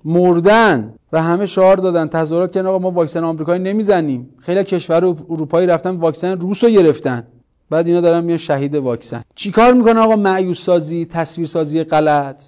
مردن و همه شعار دادن، تظاهرات کردن آقا ما واکسن آمریکایی نمیزنیم. خیلی کشور اروپایی رفتن واکسن روس رو گرفتن، بعد اینا دارن میان شهید واکسن. چیکار میکنه آقا؟ مایوس سازی، تصویر سازی غلط،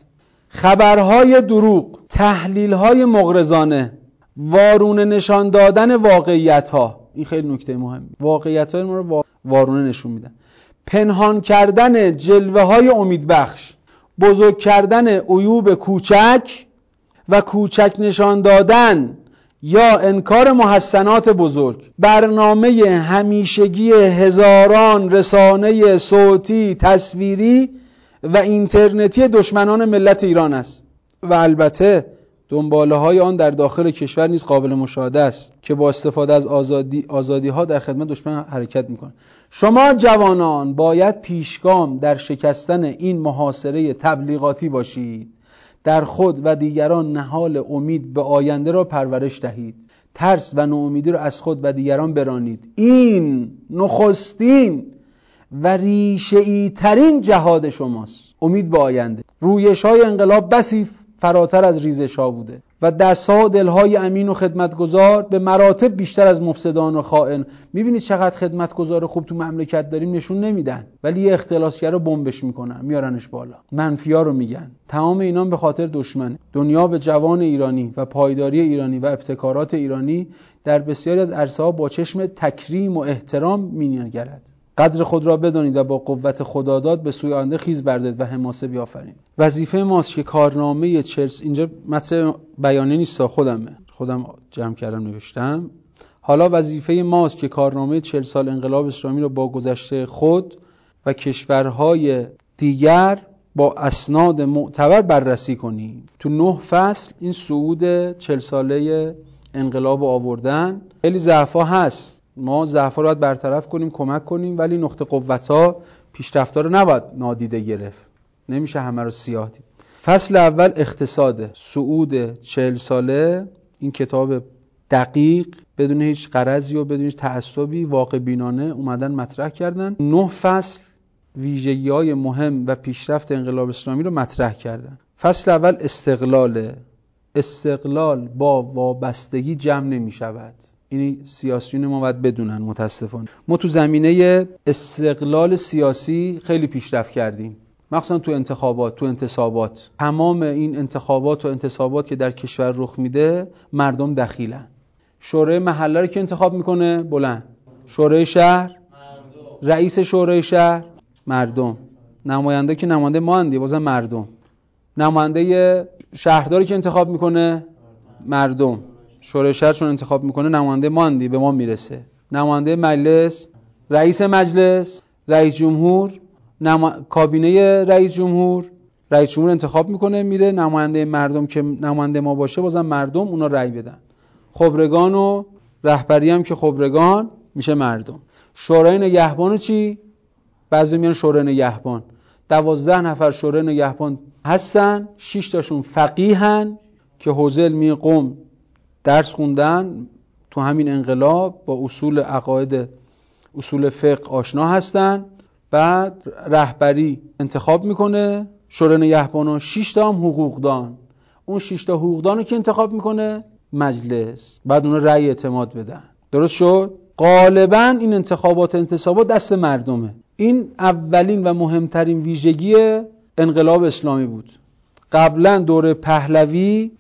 خبرهای دروغ، تحلیل‌های مغرضانه، وارونه نشان دادن واقعیت‌ها. این خیلی نکته مهمه. واقعیت‌ها ما رو وارونه نشون میدن. پنهان کردن جلوه‌های امیدبخش، بزرگ کردن عیوب کوچک و کوچک نشان دادن یا انکار محسنات بزرگ. برنامه همیشگی هزاران رسانه صوتی، تصویری و اینترنتی دشمنان ملت ایران است و البته دنباله‌های آن در داخل کشور نیز قابل مشاهده است که با استفاده از آزادی‌ها در خدمت دشمن حرکت می‌کنند. شما جوانان باید پیشگام در شکستن این محاصره تبلیغاتی باشید. در خود و دیگران نهال امید به آینده را پرورش دهید. ترس و ناامیدی را از خود و دیگران برانید. این نخستین و ریشه‌ای ترین جهاد شماست. امید به آینده. رویش‌های انقلاب بسی فراتر از ریزش‌ها بوده و دست‌ها و دل‌های امین و خدمتگزار به مراتب بیشتر از مفسدان و خائن. می‌بینید چقدر خدمتگزار خوب تو مملکت داریم، نشون نمیدن، ولی یه اختلاسگر رو بمبش میکنن، میارنش بالا، منفی‌ها رو میگن. تمام اینا به خاطر دشمنه. دنیا به جوان ایرانی و پایداری ایرانی و ابتکارات ایرانی در بسیاری از عرصه‌ها با چشم تکریم و احترام می‌نگرد. قدر خود را بدانید و با قوت خداداد به سوی آینده خیز بردارید و حماسه بیافرینید. وظیفه ماست که کارنامه اینجا متن بیانیه نیست، خودم جمع کردم نوشتم. حالا وظیفه ماست که کارنامه 40 سال انقلاب اسلامی را با گذشته خود و کشورهای دیگر با اسناد معتبر بررسی کنیم. تو 9 فصل این صعود 40 ساله انقلاب آوردن. خیلی ضعف‌ها هست، ما ضعف‌ها رو باید برطرف کنیم، کمک کنیم، ولی نقطه قوت‌ها، پیشرفت‌ها رو نباید نادیده گرفت. نمیشه همه رو سیاه دید. فصل اول اقتصاد، صعود 40 ساله. این کتاب دقیق بدون هیچ غرضی و بدون هیچ تعصبی واقع بینانه اومدن مطرح کردن. 9 فصل ویژگی‌های مهم و پیشرفت انقلاب اسلامی رو مطرح کردن. فصل اول استقلال با وابستگی جمع نمی‌شود. این سیاسیون ما باید بدونن. متاسفانه ما تو زمینه استقلال سیاسی خیلی پیشرفت کردیم، مخصوصا تو انتصابات. تمام این انتخابات و انتصابات که در کشور رخ میده مردم دخیلن. شورای محله رو که انتخاب میکنه بلند، شورای شهر مردم، رئیس شورای شهر مردم، نماینده که نماینده ما اندی بازم مردم، نماینده شهرداری که انتخاب میکنه مردم، شورای شهر چون انتخاب میکنه نماینده ماندی به ما میرسه، نماینده مجلس، رئیس مجلس، رئیس جمهور، کابینه رئیس جمهور انتخاب میکنه میره، نماینده مردم که نماینده ما باشه بازم مردم اونا رأی بدن، خبرگان و رهبری هم که خبرگان میشه مردم. شورای نگهبان چی؟ بعضی میگن شورای نگهبان 12 نفر شورای نگهبان هستن، 6 تاشون فقیهن که حوزه علمی قم درس خوندن، تو همین انقلاب با اصول عقاید اصول فقه آشنا هستن. بعد رهبری انتخاب میکنه شورای نگهبانو، 6 تا هم حقوقدان، اون 6 تا حقوقدانو که انتخاب میکنه مجلس، بعد اونا رأی اعتماد بدن. درست شد؟ غالبا این انتخابات دست مردمه. این اولین و مهمترین ویژگی انقلاب اسلامی بود. قبلا دوره پهلوی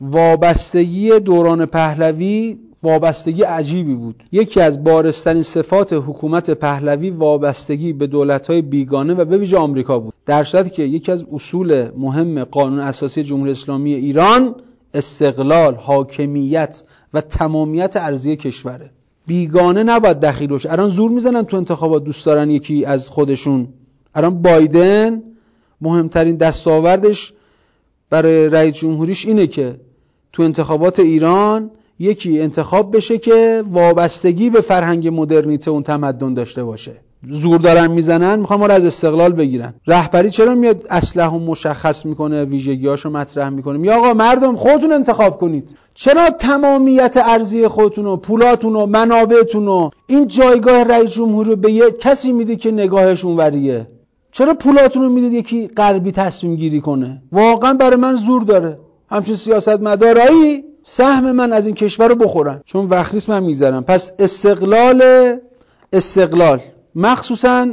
دوران پهلوی وابستگی عجیبی بود. یکی از بارزترین صفات حکومت پهلوی وابستگی به دولت‌های بیگانه و به ویژه آمریکا بود، در صورتی که یکی از اصول مهم قانون اساسی جمهوری اسلامی ایران استقلال، حاکمیت و تمامیت ارضی کشوره. بیگانه نباید دخیل بشه. الان زور میزنن تو انتخابات، دوست دارن یکی از خودشون. الان بایدن مهمترین دستاوردش برای رئیس جمهوریش اینه که تو انتخابات ایران یکی انتخاب بشه که وابستگی به فرهنگ مدرنیته اون تمدن داشته باشه. زور دارن میزنن، میخوان ما رو از استقلال بگیرن. رهبری چرا میاد اسلحه مشخص میکنه، ویژگیاشو مطرح میکنه، میگه آقا مردم خودتون انتخاب کنید. چرا تمامیت ارضی خودتون و پولاتون و منابعتون و این جایگاه رئیس جمهوری رو به یه کسی میدی که نگاهش اونوریه؟ چرا پولاتون رو میدید یکی غربی تصمیم گیری کنه؟ واقعا برای من زور داره. همچین سیاستمدارایی سهم من از این کشور رو بخورن، چون وقت نیست من میگذرم. پس استقلال مخصوصا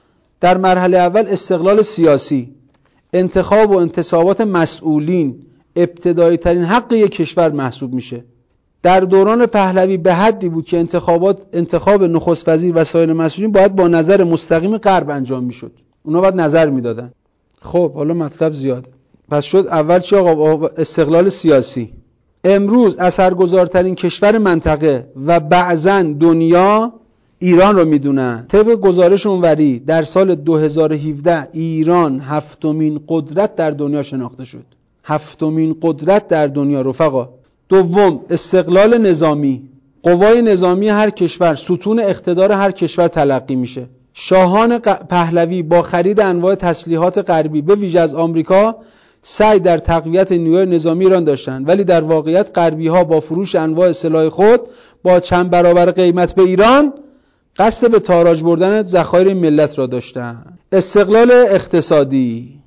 در مرحله اول استقلال سیاسی، انتخاب و انتصابات مسئولین ابتدایی ترین حق یک کشور محسوب میشه. در دوران پهلوی به حدی بود که انتخاب نخست وزیر و سایر مسئولین باید با نظر مستقیم غرب انجام میشد. اونا باید نظر میدادن. خب حالا مطلب زیاده. پس شد اول چی آقا؟ استقلال سیاسی. امروز اثرگذارترین کشور منطقه و بعضاً دنیا ایران رو میدونن. طبق گزارش اونوری در سال 2017 ایران 7مین قدرت در دنیا شناخته شد. 7مین قدرت در دنیا رفقا. دوم، استقلال نظامی. قوای نظامی هر کشور ستون اقتدار هر کشور تلقی میشه. شاهان پهلوی با خرید انواع تسلیحات غربی به ویژه از آمریکا سعی در تقویت نیروی نظامی ایران داشتند، ولی در واقعیت غربی‌ها با فروش انواع سلاح خود با چند برابر قیمت به ایران قصد به تاراج بردن ذخایر ملت را داشتند. استقلال اقتصادی.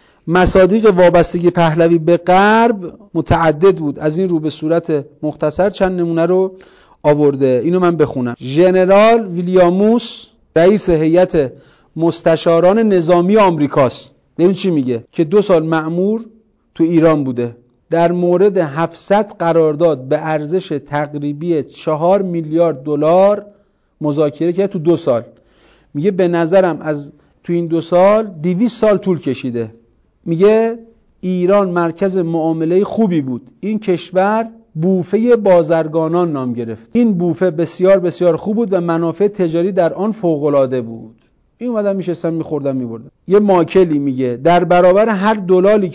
مصادیق وابستگی پهلوی به غرب متعدد بود. از این رو به صورت مختصر چند نمونه رو آورده. اینو من بخونم. ژنرال ویلیاموس رئیس هیئت مستشاران نظامی آمریکاست. ببین چی میگه که 2 سال مأمور تو ایران بوده. در مورد 700 قرارداد به ارزش تقریبی 4 میلیارد دلار مذاکره کرد تو 2 سال. میگه به نظرم از تو این 2 سال 200 سال طول کشیده. میگه ایران مرکز معامله خوبی بود. این کشور بوفه بازرگانان نام گرفت. این بوفه بسیار بسیار خوب بود و منافع تجاری در آن فوق‌العاده بود. این اومدن میشستن میخوردن میبردن. یه ماکلی میگه در برابر هر دلاری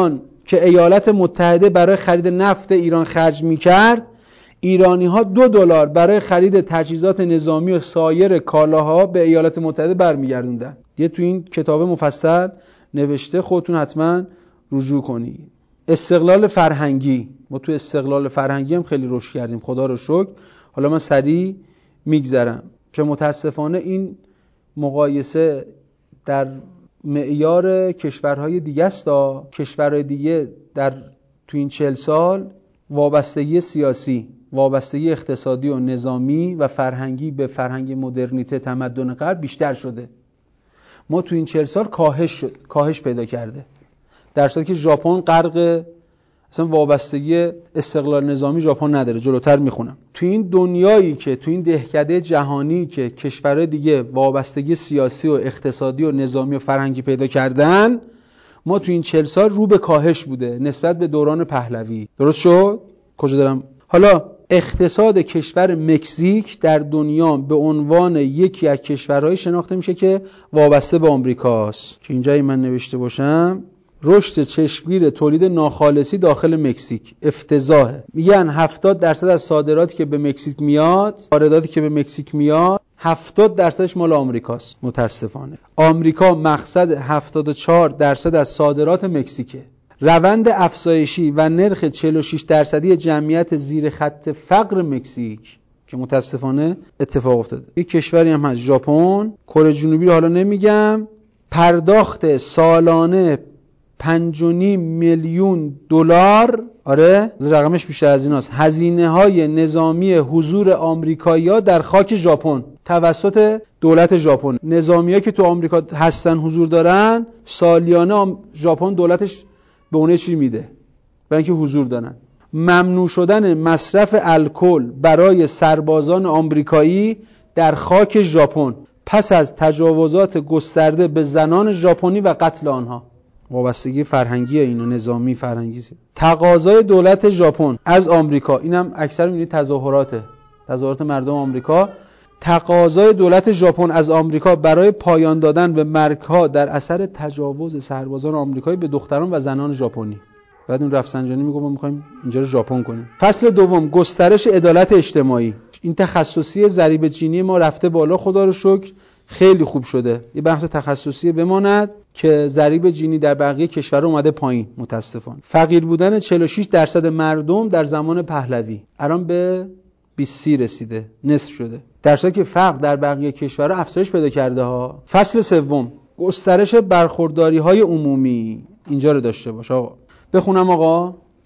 که ایالات متحده برای خرید نفت ایران خرج میکرد، ایرانی ها $2 برای خرید تجهیزات نظامی و سایر کالاها به ایالات متحده برمیگردوندن. یه تو این کتاب مفصل نوشته، خودتون حتما رجوع کنید. استقلال فرهنگی. ما تو استقلال فرهنگی هم خیلی رشد کردیم، خدا رو شکر. حالا من سریع میگذرم که متاسفانه این مقایسه در معیار کشورهای دیگه است. کشورهای دیگه تو این 40 سال وابستگی سیاسی، وابستگی اقتصادی و نظامی و فرهنگی به فرهنگ مدرنیته تمدن غرب بیشتر شده. ما تو این 40 سال کاهش پیدا کرده. در صورتی که ژاپن غرق اصلا وابستگی استقلال نظامی ژاپن نداره. جلوتر میخونم. تو این دنیایی که تو این دهکده جهانی که کشورهای دیگه وابستگی سیاسی و اقتصادی و نظامی و فرهنگی پیدا کردن، ما تو این 40 سال رو به کاهش بوده نسبت به دوران پهلوی. درست شد؟ کجا دارم؟ حالا اقتصاد کشور مکزیک در دنیا به عنوان یکی از کشورهای شناخته میشه که وابسته به آمریکاست. که اینجایی من نوشته باشم رشد چشمگیر تولید ناخالصی داخل مکزیک افتضاحه. میگن 70% از صادراتی که به مکزیک میاد، وارداتی که به مکزیک میاد، 70%ش مال آمریکاست. متاسفانه آمریکا مقصد 74% از صادرات مکزیکه. روند افزایشی و نرخ 46% جمعیت زیر خط فقر مکزیک که متاسفانه اتفاق افتاده. یک کشوری هم هست ژاپن، کره جنوبی رو حالا نمیگم، پرداخت سالانه 5.5 میلیون دلار، آره رقمش بیشتر از ایناست، هزینه‌های نظامی حضور آمریکایی‌ها در خاک ژاپن توسط دولت ژاپن. نظامی‌ها که تو آمریکا هستن حضور دارن، سالیانه ژاپن دولتش به اونه چی میده؟ برای اینکه حضور دارن. ممنوع شدن مصرف الکل برای سربازان آمریکایی در خاک ژاپن پس از تجاوزات گسترده به زنان ژاپنی و قتل آنها. وابستگی فرهنگی اینو، نظامی فرهنگی. تقاضای دولت ژاپن از آمریکا، اینم اکثر می‌بینید تظاهرات مردم آمریکا. تقاضای دولت ژاپن از آمریکا برای پایان دادن به مرگ‌ها در اثر تجاوز سربازان آمریکایی به دختران و زنان ژاپنی. بعد اون رفسنجانی میگه ما می‌خوایم اینجا رو ژاپن کنیم. فصل دوم، گسترش عدالت اجتماعی. این تخصصی ضریب جینی ما رفته بالا، خدا رو شکر خیلی خوب شده. یه بحث تخصصی بماند که ضریب جینی در بقیه کشورها اومده پایین متاسفانه. فقیر بودن 46% مردم در زمان پهلوی الان به 20 رسیده، نصف شده. در صورتی که فقر در بقیه کشورها افزایش پیدا کرده ها. فصل سوم، گسترش برخورداری‌های عمومی. اینجا رو داشته باش آقا. بخونم آقا.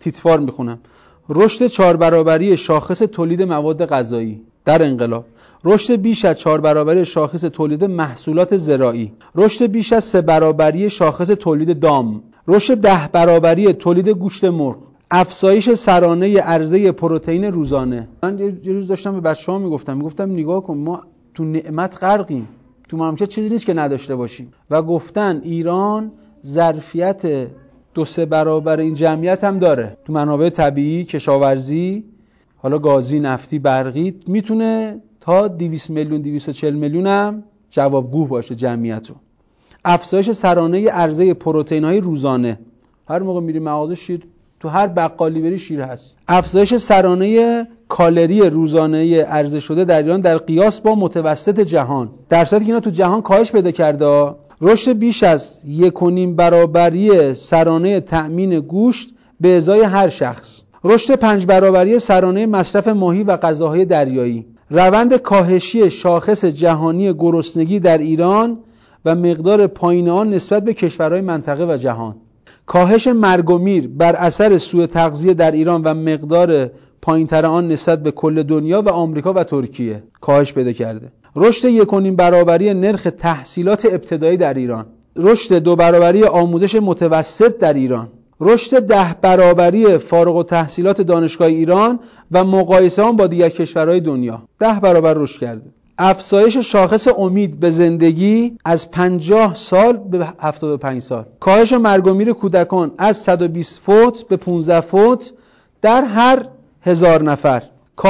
تیتوار میخونم. رشد 4 برابری شاخص تولید مواد غذایی در انقلاب، رشد بیش از 4 برابری شاخص تولید محصولات زراعی، رشد بیش از 3 برابری شاخص تولید دام، رشد 10 برابری تولید گوشت مرغ، افزایش سرانه عرضه پروتئین روزانه. من یه روز داشتم به بچه‌ها میگفتم نگاه کن، ما تو نعمت غرقیم، تو مملکت چیزی نیست که نداشته باشیم. و گفتن ایران ظرفیت 2-3 برابر این جمعیت هم داره تو منابع طبیعی، کشاورزی، حالا گازی، نفتی، برقی، میتونه تا 200 میلیون 240 میلیون هم جوابگو باشه جمعیتو. افزایش سرانه عرضه پروتئین‌های روزانه، هر موقع میری مغازه شیر، تو هر بقالی بری شیر هست. افزایش سرانه کالری روزانه عرضه شده در ایران در قیاس با متوسط جهان، درصدی که اینا تو جهان کاهش پیدا کرده. رشد بیش از 1.5 برابری سرانه تأمین گوشت به ازای هر شخص، رشد 5 برابری سرانه مصرف ماهی و غذاهای دریایی، روند کاهشی شاخص جهانی گرسنگی در ایران و مقدار پایین آن نسبت به کشورهای منطقه و جهان، کاهش مرگ و میر بر اثر سوء تغذیه در ایران و مقدار پایین‌تر آن نسبت به کل دنیا و آمریکا و ترکیه کاهش پیدا کرده. رشد 1.5 برابری نرخ تحصیلات ابتدایی در ایران، رشد 2 برابری آموزش متوسط در ایران، رشد 10 برابری فارغ التحصیلات دانشگاه ایران و مقایسه آن با دیگر کشورهای دنیا، 10 برابر رشد کرده. افزایش شاخص امید به زندگی از 50 سال به 75 سال، کاهش مرگ و میر کودکان از 120 فوت به 15 فوت در هر 1000 نفر،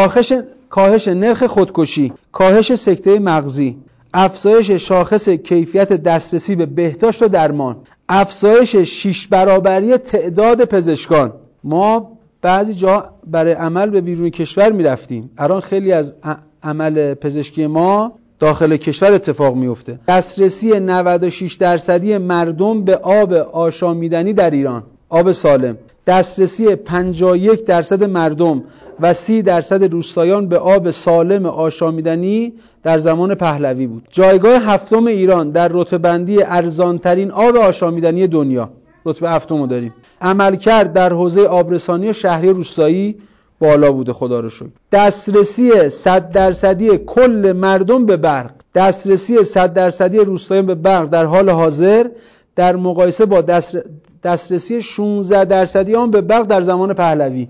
کاهش نرخ خودکشی، کاهش سکته مغزی، افزایش شاخص کیفیت دسترسی به بهداشت و درمان، افزایش 6 برابری تعداد پزشکان. ما بعضی جا برای عمل به بیرون کشور می رفتیم، الان خیلی از عمل پزشکی ما داخل کشور اتفاق میفته. دسترسی 96% مردم به آب آشامیدنی در ایران، آب سالم، دسترسی 51% مردم و 30% روستایان به آب سالم آشامیدنی در زمان پهلوی بود. جایگاه 7 ایران در رتبه‌بندی ارزانترین آب آشامیدنی دنیا، رتبه 7 داریم. عملکرد در حوزه آبرسانی و شهری روستایی بالا بوده خدا رو شکر. دسترسی 100% کل مردم به برق، دسترسی 100% روستاییان به برق در حال حاضر در مقایسه با دسترسی 16% آن به برق در زمان پهلوی.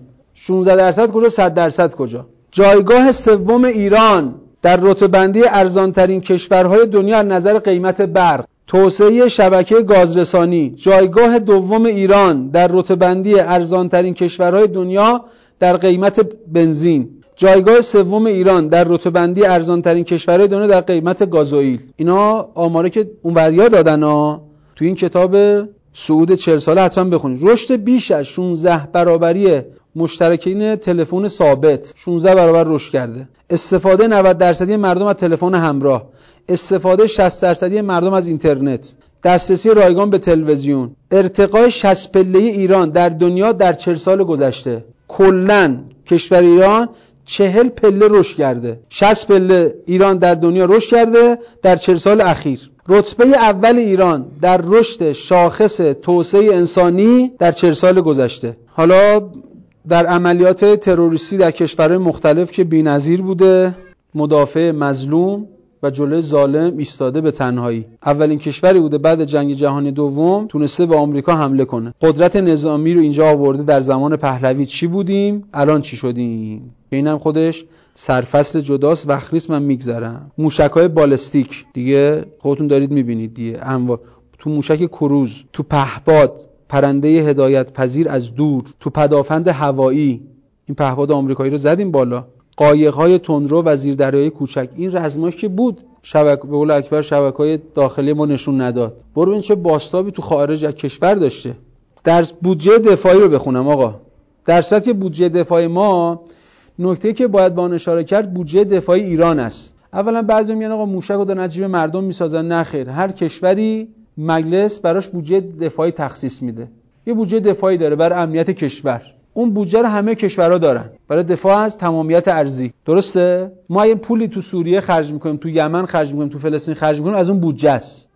16% کجا، 100% کجا؟ جایگاه 3 ایران در رتبه‌بندی ارزانترین کشورهای دنیا از نظر قیمت برق، توسعه شبکه گازرسانی. جایگاه 2 ایران در رتبه‌بندی ارزانترین کشورهای دنیا در قیمت بنزین. جایگاه 3 ایران در رتبه‌بندی ارزانترین کشورهای دنیا در قیمت گازوئیل. اینا آماره که اونوریا دادن تو این کتاب صعود 40 ساله حتما بخونید. رشد بیش از 16 برابری مشترکین تلفن ثابت، 16 برابر رشد کرده. استفاده 90% مردم از تلفن همراه، استفاده 60% مردم از اینترنت، دسترسی رایگان به تلویزیون، ارتقای 60 پله ایران در دنیا در 40 سال گذشته. کلاً کشور ایران 40 پله رشد کرده. 60 پله ایران در دنیا رشد کرده در 40 سال اخیر. رتبه اول ایران در رشد شاخص توسعه انسانی در 40 سال گذشته. حالا در عملیات تروریستی در کشورهای مختلف که بی‌نظیر بوده، مدافع مظلوم و جلوی ظالم ایستاده به تنهایی. اولین کشوری بوده بعد جنگ جهانی دوم تونسته به آمریکا حمله کنه. قدرت نظامی رو اینجا آورده. در زمان پهلوی چی بودیم، الان چی شدیم؟ اینم خودش سرفصل جداست، وقت نیست من میگذرم. موشک‌های بالستیک دیگه خودتون دارید میبینید دیگه، انواع. تو موشک کروز، تو پهپاد، پرنده هدایت پذیر از دور، تو پدافند هوایی، این پهپاد آمریکایی رو زدیم بالا. قایق‌های تندرو و زیردریایی کوچک، این رزمایش که بود به قول اکبر شبکه‌های داخلی ما نشون نداد. برو ببین چه بازتابی تو خارج از کشور داشته. در بودجه دفاعی رو بخونم آقا. در سطح بودجه دفاعی ما نکته که باید با آن اشاره کرد بودجه دفاعی ایران است. اولا بعضی میگن آقا موشک رو در نجیب مردم میسازن. نه خیر، هر کشوری مجلس براش بودجه دفاعی تخصیص میده. یه بودجه دفاعی داره برای امنیت کشور. اون بودجه رو همه کشورها دارن برای دفاع از تمامیت ارضی. درسته؟ ما یه پولی تو سوریه خرج میکنیم، تو یمن خرج میکنیم، تو فلسطین خرج میکنیم، از اون بودجه است.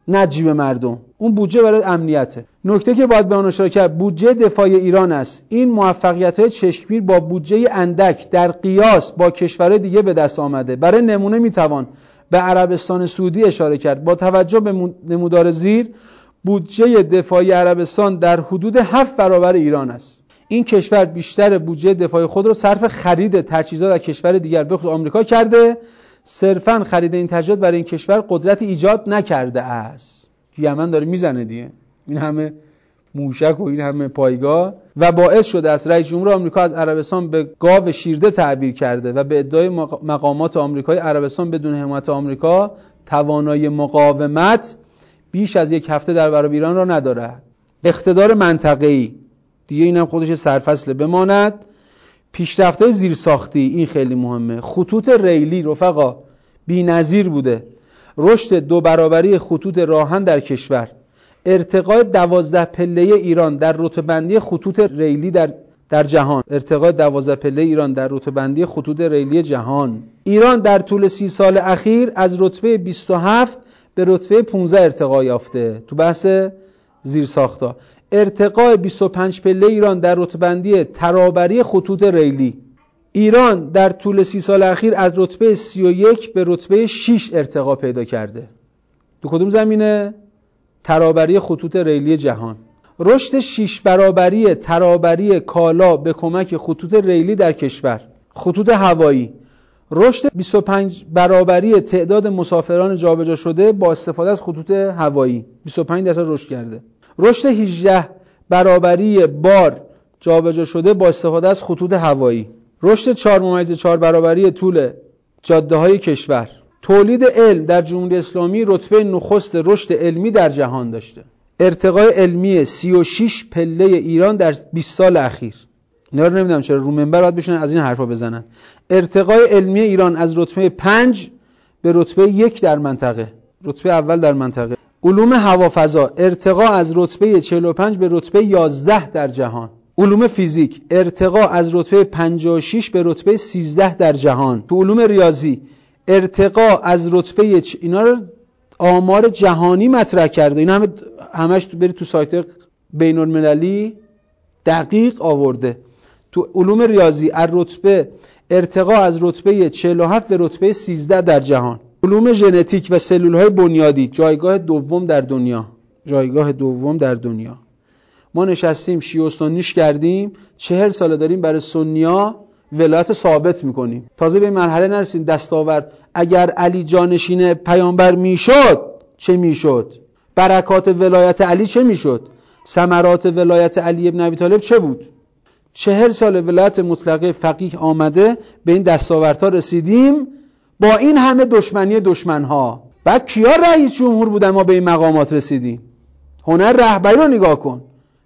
نه جیب مردم. اون بودجه برای امنیته. نکته که باید به آن اشاره کرد، بودجه دفاعی ایران است. این موفقیت‌های چشمگیر با بودجه اندک در قیاس با کشورهای دیگه به دست آمده. برای نمونه میتوان به عربستان سعودی اشاره کرد. با توجه به نمودار زیر، بودجه دفاعی عربستان در حدود 7 برابر ایران است. این کشور بیشتر بودجه دفاعی خود را صرف خرید تجهیزات از کشور دیگر به خصوص آمریکا کرده. صرفاً خرید این تجهیزات برای این کشور قدرت ایجاد نکرده است. یمن داره میزنه دیگه، این همه موشک و این همه پایگاه، و باعث شده است رئیس جمهور آمریکا از عربستان به گاو شیرده تعبیر کرده و به ادعای مقامات آمریکایی عربستان بدون حمایت آمریکا توانایی مقاومت بیش از 1 هفته در برابر ایران را ندارد. اقتدار منطقه‌ای دیگه اینم خودش سرفصل بماند. پیشرفت‌های زیرساختی، این خیلی مهمه. خطوط ریلی رفقا بی‌نظیر بوده. رشد 2 برابری خطوط راهن در کشور، ارتقای 12 پله ایران در رتبه‌بندی خطوط ریلی در جهان، ارتقای 12 پله ایران در رتبه‌بندی خطوط ریلی جهان. ایران در طول 30 سال اخیر از رتبه 27 به رتبه 15 ارتقا یافته تو بحث زیرساخت‌ها. ارتقای 25 پله ایران در رتبه‌بندی ترابری خطوط ریلی. ایران در طول 30 سال اخیر از رتبه 31 به رتبه 6 ارتقا پیدا کرده. تو کدوم زمینه؟ ترابری خطوط ریلی جهان. رشد 6 برابری ترابری کالا به کمک خطوط ریلی در کشور. خطوط هوایی، رشد 25 برابری تعداد مسافران جابجا شده با استفاده از خطوط هوایی، 25% رشد کرده. رشد 18 برابری بار جابجا شده با استفاده از خطوط هوایی. رشد 4.4 برابری طول جاده‌های کشور. تولید علم در جمهوری اسلامی رتبه نخست رشد علمی در جهان داشته. ارتقای علمی 36 پله ایران در 20 سال اخیر. اینا رو نمیدونم چرا رو منبر باید بشینن از این حرفا بزنن. ارتقای علمی ایران از رتبه 5 به رتبه 1 در منطقه، رتبه اول در منطقه. علوم هوافضا، ارتقا از رتبه 45 به رتبه 11 در جهان. علوم فیزیک، ارتقا از رتبه 56 به رتبه 13 در جهان. تو علوم ریاضی، ارتقا از رتبه اینا رو آمار جهانی مطرح کرده. اینا همش برید تو سایت بین المللی دقیق آورده. تو علوم ریاضی ارتقا از رتبه 47 به رتبه 13 در جهان. علوم ژنتیک و سلول‌های بنیادی، جایگاه دوم در دنیا. جایگاه دوم در دنیا. ما نشستیم شیعه و سنیش کردیم، 40 ساله داریم برای سنیا ولایت ثابت میکنیم. تازه به این مرحله نرسیم دستاورد. اگر علی جانشین پیامبر میشد چه میشد؟ برکات ولایت علی چه میشد؟ ثمرات ولایت علی ابن ابی طالب چه بود؟ 40 سال ولایت مطلقه فقیه آمده، به این دستاوردها رسیدیم با این همه دشمنی دشمنها. بعد کیا رئیس جمهور بودن ما به این مقامات رسیدیم؟ هنر رهبری رو نگاه کن.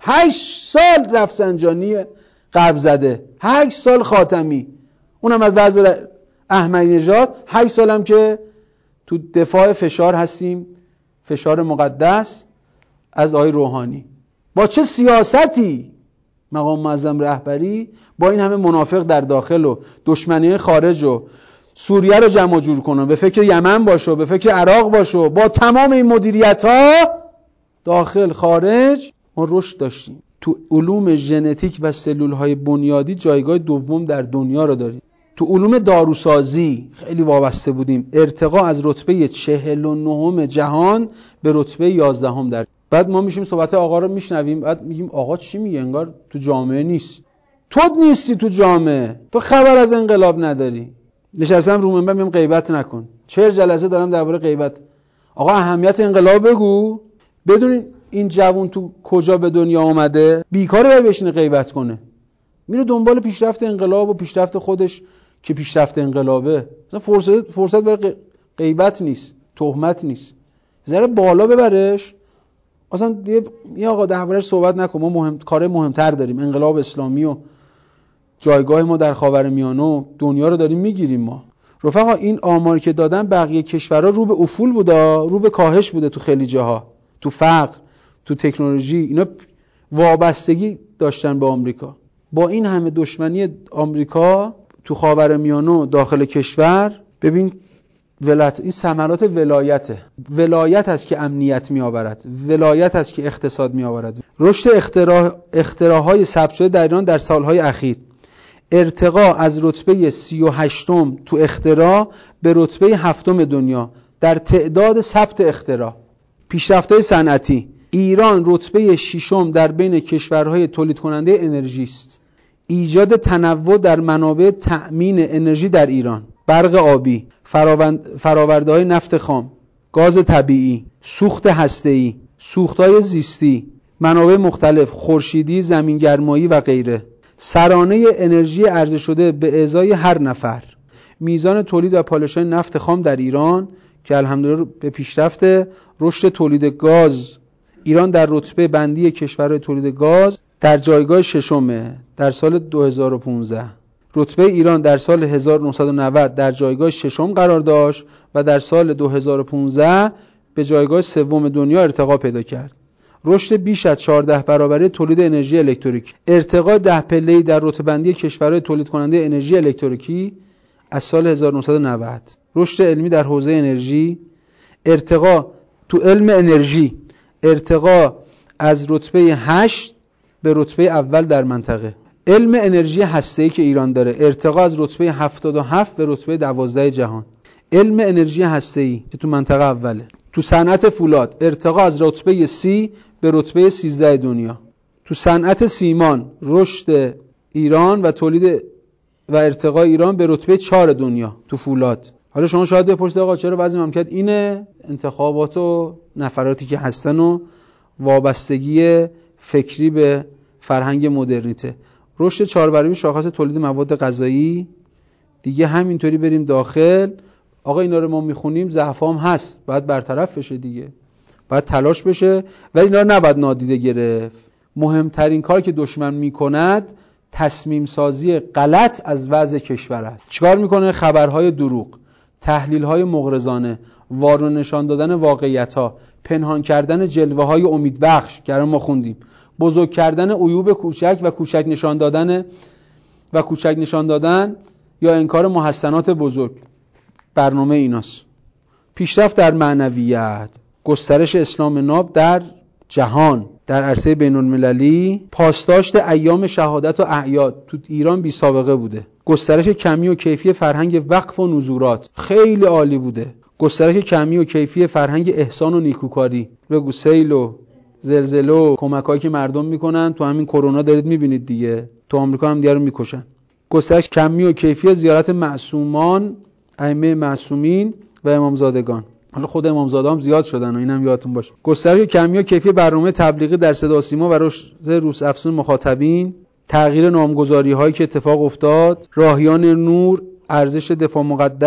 8 سال رفسنجانی غرب زده، 8 سال خاتمی، اونم از وضع احمدی نژاد، 8 سالم که تو دفاع فشار هستیم، فشار مقدس از آقای روحانی. با چه سیاستی مقام معظم رهبری با این همه منافق در داخل و دشمنی خارج و سوریه رو جمع جور کنه، به فکر یمن باشه، به فکر عراق باشه، با تمام این مدیریت ها داخل خارج ما رشد داشتیم. تو علوم ژنتیک و سلول های بنیادی جایگاه دوم در دنیا رو داریم. تو علوم داروسازی خیلی وابسته بودیم، ارتقا از رتبه 49 جهان به رتبه 11 در. بعد ما میشیم صحبت آقا رو میشنویم، بعد میگیم آقا چی میگه؟ انگار تو جامعه نیست. تو نیستی تو جامعه، تو خبر از انقلاب نداری. نشستم رو منبر میگم غیبت نکن. 40 جلسه دارم درباره غیبت. آقا اهمیت انقلاب بگو، بدون این جوون تو کجا به دنیا اومده، بیکاره بشینه غیبت کنه. میره دنبال پیشرفت انقلاب و پیشرفت خودش که پیشرفت انقلابه. مثلا فرصت برای غیبت نیست، تهمت نیست. ذره بالا ببرش. اصلا یه آقا دربارش صحبت نکن، ما کار مهمتر داریم. انقلاب اسلامی و جایگاه ما در خاورمیانه و دنیا رو داریم میگیریم ما. رفقا این آماری که دادن بقیه کشورها رو به افول بوده، رو به کاهش بوده. تو خیلی جاها، تو فقر، تو تکنولوژی، اینا وابستگی داشتن به آمریکا. با این همه دشمنی آمریکا تو خاورمیانه داخل کشور، ببین ولایت این ثمرات ولایته. ولایت است که امنیت میآورد، ولایت است که اقتصاد میآورد. رشد اختراعهای ثبت شده در ایران در سالهای اخیر، ارتقا از رتبه 38م تو اختراع به رتبه 7م دنیا در تعداد ثبت اختراع. پیشرفت‌های صنعتی، ایران رتبه 6م در بین کشورهای تولید کننده انرژی است. ایجاد تنوع در منابع تأمین انرژی در ایران، برق آبی، فرآورده‌های نفت خام، گاز طبیعی، سوخت هسته‌ای، سوخت‌های زیستی، منابع مختلف، خورشیدی، زمینگرمایی و غیره. سرانه انرژی عرضه شده به ازای هر نفر. میزان تولید و پالایش‌های نفت خام در ایران که الحمدلله به پیشرفت. رشد تولید گاز، ایران در رتبه بندی کشورهای تولید گاز در جایگاه 6م در سال 2015. رتبه ایران در سال 1990 در جایگاه 6م قرار داشت و در سال 2015 به جایگاه 3م دنیا ارتقا پیدا کرد. رشد بیش از 14 برابره تولید انرژی الکتریکی، ارتقا 10 پله‌ای در رتبه‌بندی کشورهای تولید کننده انرژی الکتریکی از سال 1990. رشد علمی در حوزه انرژی، ارتقا تو علم انرژی، ارتقا از رتبه 8 به رتبه اول در منطقه. علم انرژی هسته‌ای که ایران داره، ارتقا از رتبه 77 به رتبه 12 جهان. علم انرژی هسته‌ای که تو منطقه اوله. تو صنعت فولاد، ارتقا از رتبه 30 به رتبه 13 دنیا. تو صنعت سیمان، رشد ایران و تولید و ارتقا ایران به رتبه 4 دنیا تو فولاد. حالا شما شاید بپرسید آقا چرا وضع مملکت اینه؟ انتخابات و نفراتی که هستن و وابستگی فکری به فرهنگ مدرنیته. رشد 4 برابری شاخص تولید مواد غذایی. دیگه همینطوری بریم داخل. آقا اینا رو ما میخونیم، ضعفام هست، باید برطرف بشه دیگه، باید تلاش بشه، ولی اینا رو نباید نادیده گرفت. مهمترین کار که دشمن میکند تصمیم سازی غلط از وضع کشور است. چیکار میکنه؟ خبرهای دروغ، تحلیل‌های مغرضانه، وارونه نشان دادن واقعیت‌ها، پنهان کردن جلوه‌های امیدبخش که ما خوندیم، بزرگ کردن عیوب کوچک و کوچک نشان دادن یا انکار محسنات بزرگ. برنامه ایناست. پیشرفت در معنویت، گسترش اسلام ناب در جهان، در عرصه بین‌المللی، پاسداشت ایام شهادت و اعیاد تو ایران بی سابقه بوده. گسترش کمی و کیفی فرهنگ وقف و نزورات خیلی عالی بوده. گسترش کمی و کیفی فرهنگ احسان و نیکوکاری، بگو سیل و زلزله و کمکایی که مردم میکنن، تو همین کرونا دارید میبینید دیگه، تو آمریکا هم دیگه رو میکشن. گسترش کمی و کیفی زیارت معصومان، ائمه معصومین و امامزادگان. حالا خود امامزاده هم زیاد شدن و اینم یادتون باشه. گسترش کمی و کیفی برنامه تبلیغی در صدا و سیما و رشد روز افزون مخاطبین، تغییر نامگذاری هایی که اتفاق افتاد، راهیان نور، ارزش دفاع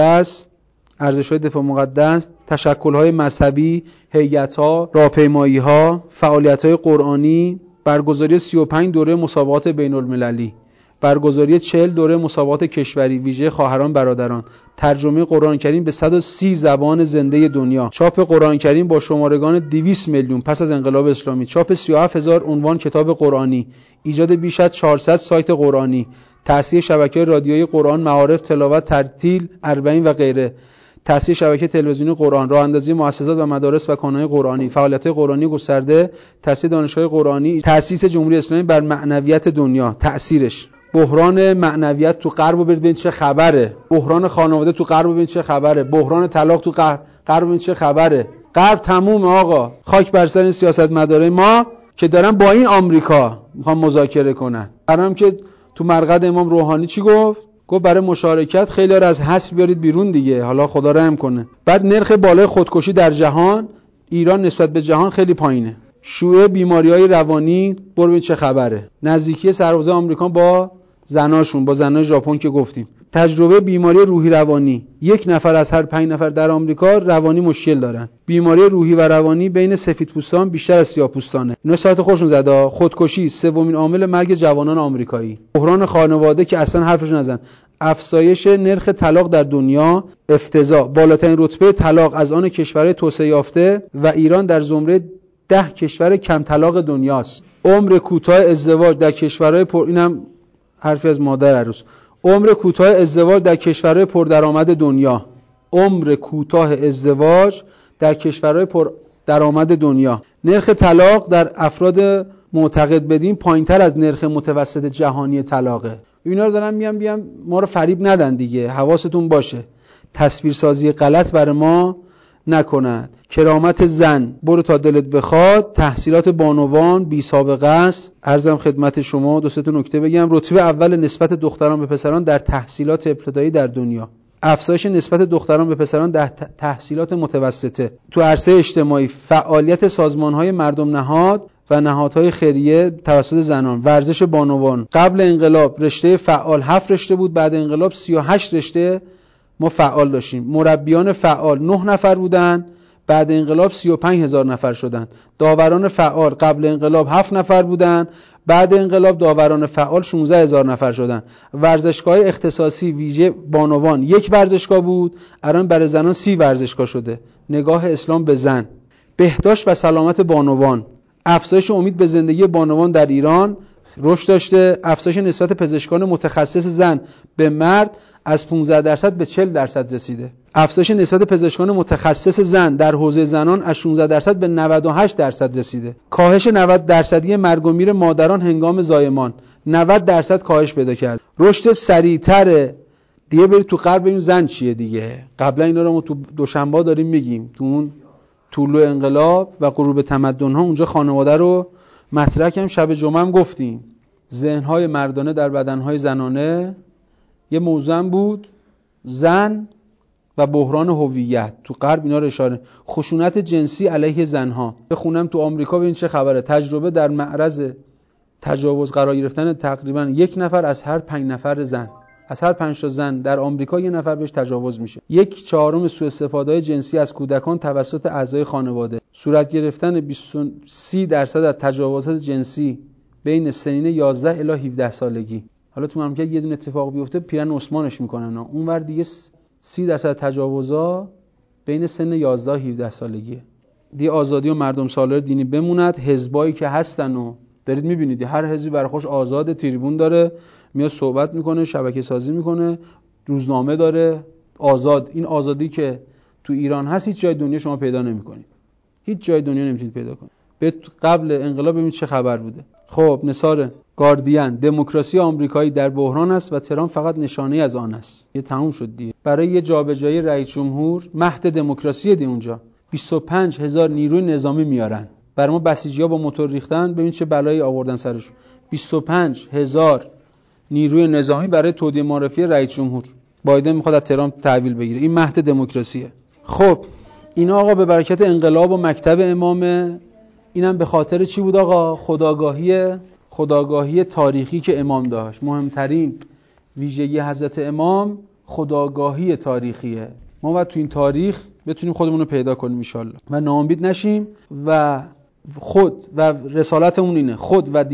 مقدس، تشکل های مذهبی، هیئت ها، راهپیمایی ها، فعالیت های قرآنی، برگزاری 35 دوره مسابقات بین المللی، برگزاری 40 دوره مسابقات کشوری ویژه خواهران برادران، ترجمه قرآن کریم به 130 زبان زنده دنیا، چاپ قرآن کریم با شمارگان 200 میلیون پس از انقلاب اسلامی، چاپ 37000 عنوان کتاب قرآنی، ایجاد بیش از 400 سایت قرآنی، تأسیس شبکه رادیویی قرآن، معارف، تلاوت، ترتیل، 40 و غیره، تأسیس شبکه تلویزیونی قرآن، راه اندازی مؤسسات و مدارس و کانون‌های قرآنی، فعالیت‌های قرآنی گسترده، تأسیس دانشگاه قرآنی، تأسیس جمهوری اسلامی بر معنویت دنیا، تأثیرش، بحران معنویت تو غرب رو ببین چه خبره، بحران خانواده تو غرب ببین چه خبره، بحران طلاق تو غرب ببین چه خبره. غرب تموم آقا، خاک بر سر سیاستمدارای ما که دارن با این آمریکا میخوان مذاکره کنن. الان که تو مرقد امام روحانی چی گفت برای مشارکت خیلی را از حذف بیارید بیرون دیگه، حالا خدا رحم کنه. بعد نرخ بالای خودکشی در جهان، ایران نسبت به جهان خیلی پایینه. شیوع بیماری‌های روانی ببین چه خبره. نزدیکی سربازای آمریکا با زناشون، با زنای ژاپن که گفتیم. تجربه بیماری روحی روانی، 1 نفر از هر 5 نفر در آمریکا روانی مشکل دارن. بیماری روحی و روانی بین سفیدپوستان بیشتر از سیاه‌پوستانه. اینا ساعت خودشون زده. خودکشی 3مین عامل مرگ جوانان آمریکایی. بحران خانواده که اصلا حرفش نزن. افزایش نرخ طلاق در دنیا، افتضاح، بالاترین رتبه طلاق از آن کشورهای توسعه یافته و ایران در زمره 10 کشور کم طلاق دنیاست. عمر کوتاه ازدواج در کشورهای اینم حرفی از مادر عروس. عمر کوتاه ازدواج در کشورهای پردرآمد دنیا. عمر کوتاه ازدواج در کشورهای پر درآمد دنیا. نرخ طلاق در افراد معتقد بدین پایین‌تر از نرخ متوسط جهانی طلاقه. اینا رو دارم میگم ما رو فریب ندن دیگه، حواستون باشه تصویرسازی غلط برای ما نکنند. کرامت زن برو تا دلت بخواد، تحصیلات بانوان بی سابقه است. عرضم خدمت شما دو سه تا نکته بگم. رتبه اول نسبت دختران به پسران در تحصیلات ابتدایی در دنیا. افزایش نسبت دختران به پسران در تحصیلات متوسطه. تو عرصه اجتماعی فعالیت سازمان‌های مردم نهاد و نهادهای خیریه توسط زنان. ورزش بانوان قبل انقلاب رشته فعال 7 رشته بود، بعد انقلاب 38 رشته ما فعال داشتیم. مربیان فعال 9 نفر بودن، بعد انقلاب 35,000 نفر شدن. داوران فعال قبل انقلاب 7 نفر بودن، بعد انقلاب داوران فعال 16,000 نفر شدن. ورزشگاه اختصاصی ویژه بانوان 1 ورزشگاه بود، الان برای زنان 30 ورزشگاه شده. نگاه اسلام به زن. بهداشت و سلامت بانوان. افزایش امید به زندگی بانوان در ایران رشد داشته. افزایش نسبت پزشکان متخصص زن به مرد از 15% به 40% رسیده. افزایش نسبت پزشکان متخصص زن در حوزه زنان از 16% به 98% رسیده. کاهش 90% مرگ و میر مادران هنگام زایمان 90% کاهش پیدا کرد. رشد سریعتر دیگه. برید تو غرب ببینید زن چیه دیگه. قبلا اینا رو ما تو دوشنبه داریم میگیم، تو اون طلوع انقلاب و غروب تمدن ها اونجا خانواده رو مطرح کردیم. شب جمعه هم گفتیم ذهن‌های مردانه در بدن‌های زنانه یه موضوع بود، زن و بحران هویت. تو غرب اینا رو اشاره. خشونت جنسی علیه زنها. بخونم تو آمریکا ببین چه خبره. تجربه در معرض تجاوز قرار گرفتن تقریبا 1 نفر از هر 5 نفر زن. از هر 5 تا زن در آمریکا 1 نفر بهش تجاوز میشه. 1/4 سوء استفاده جنسی از کودکان توسط اعضای خانواده. صورت گرفتن 30% از تجاوزات جنسی بین سنین 11 الی 17 سالگی. حالا تو مملکت یه دونه اتفاق بیفته پیرن عثمانش میکنن. اونور دیگه 30% تجاوزا بین سن 11 و 17 سالگیه. دیگه آزادی و مردم سالار دینی بموند. حزبایی که هستن و دارید میبینید هر حزبی برای خوش آزاد، تریبون داره، میاد صحبت میکنه، شبکه سازی میکنه، روزنامه داره، آزاد. این آزادی که تو ایران هست هیچ جای دنیا شما پیدا نمیکنید. هیچ جای دنیا نمیتونید پیدا کنید. به قبل انقلاب ببینید چه خبر بوده. خب نثار گاردین، دموکراسی آمریکایی در بحران است و ترامپ فقط نشانه از آن است. یه تموم شد دیگه. برای یه جابجایی رئیس جمهور مهد دموکراسی دی اونجا 25,000 نیروی نظامی میارن. برای ما بسیجی‌ها با موتور ریختن، ببین چه بلایی آوردن سرشون. 25,000 نیروی نظامی برای تودیع معرفی رئیس جمهور. بایدن میخواد از ترامپ تحویل بگیره. این مهد دموکراسیه. خب اینا آقا به برکت انقلاب و مکتب امامه. اینم به خاطر چی بود آقا؟ خودآگاهی تاریخی که امام داشت. مهمترین ویژگی حضرت امام خودآگاهی تاریخیه. ما باید تو این تاریخ بتونیم خودمون رو پیدا کنیم ان شاءالله و ناامید نشیم و خود و رسالتمون اینه خود و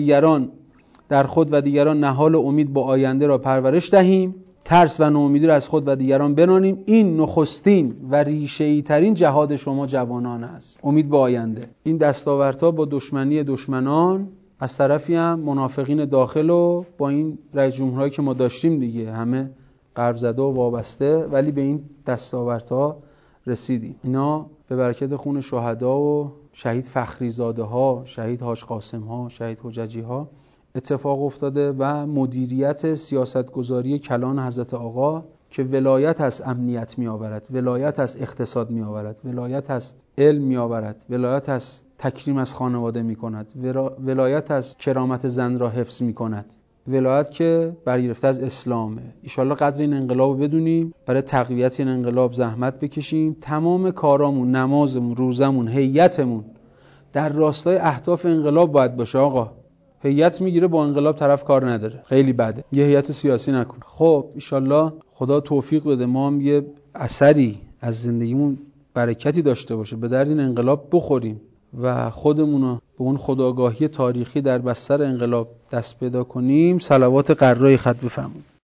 دیگران نهال امید با آینده را پرورش دهیم، ترس و ناامیدی را از خود و دیگران بنانیم. این نخستین و ریشه‌ای ترین جهاد شما جوانان است. امید به آینده. این دستاوردها با دشمنی دشمنان از طرفی هم منافقین داخل و با این رئیس جمهورایی که ما داشتیم دیگه همه غرب زده و وابسته، ولی به این دستاوردها رسیدیم. اینا به برکت خون شهدا و شهید فخریزاده ها، شهید حاج قاسم ها، شهید حججی ها اتفاق افتاده و مدیریت سیاستگذاری کلان حضرت آقا که ولایت از امنیت می آورد، ولایت از اقتصاد می آورد، ولایت از علم می آورد، ولایت از تکریم از خانواده می کند، ولایت از کرامت زن را حفظ می کند، ولایت که برگرفته از اسلامه. ایشالله قدر این انقلاب رو بدونیم، برای تقویت این انقلاب زحمت بکشیم. تمام کارامون، نمازمون، روزمون، هیئتمون در راستای اهداف انقلاب باید باشه. آقا هیئت میگیره با انقلاب طرف کار نداره، خیلی بده. یه هیئت سیاسی نکن. خب ایشالله خدا توفیق بده ما هم یه اثری از زندگیمون برکتی داشته باشه، به درد این انقلاب بخوریم و خودمون رو به اون خودآگاهی تاریخی در بستر انقلاب دست پیدا کنیم. صلوات قرای خط بفرمایید.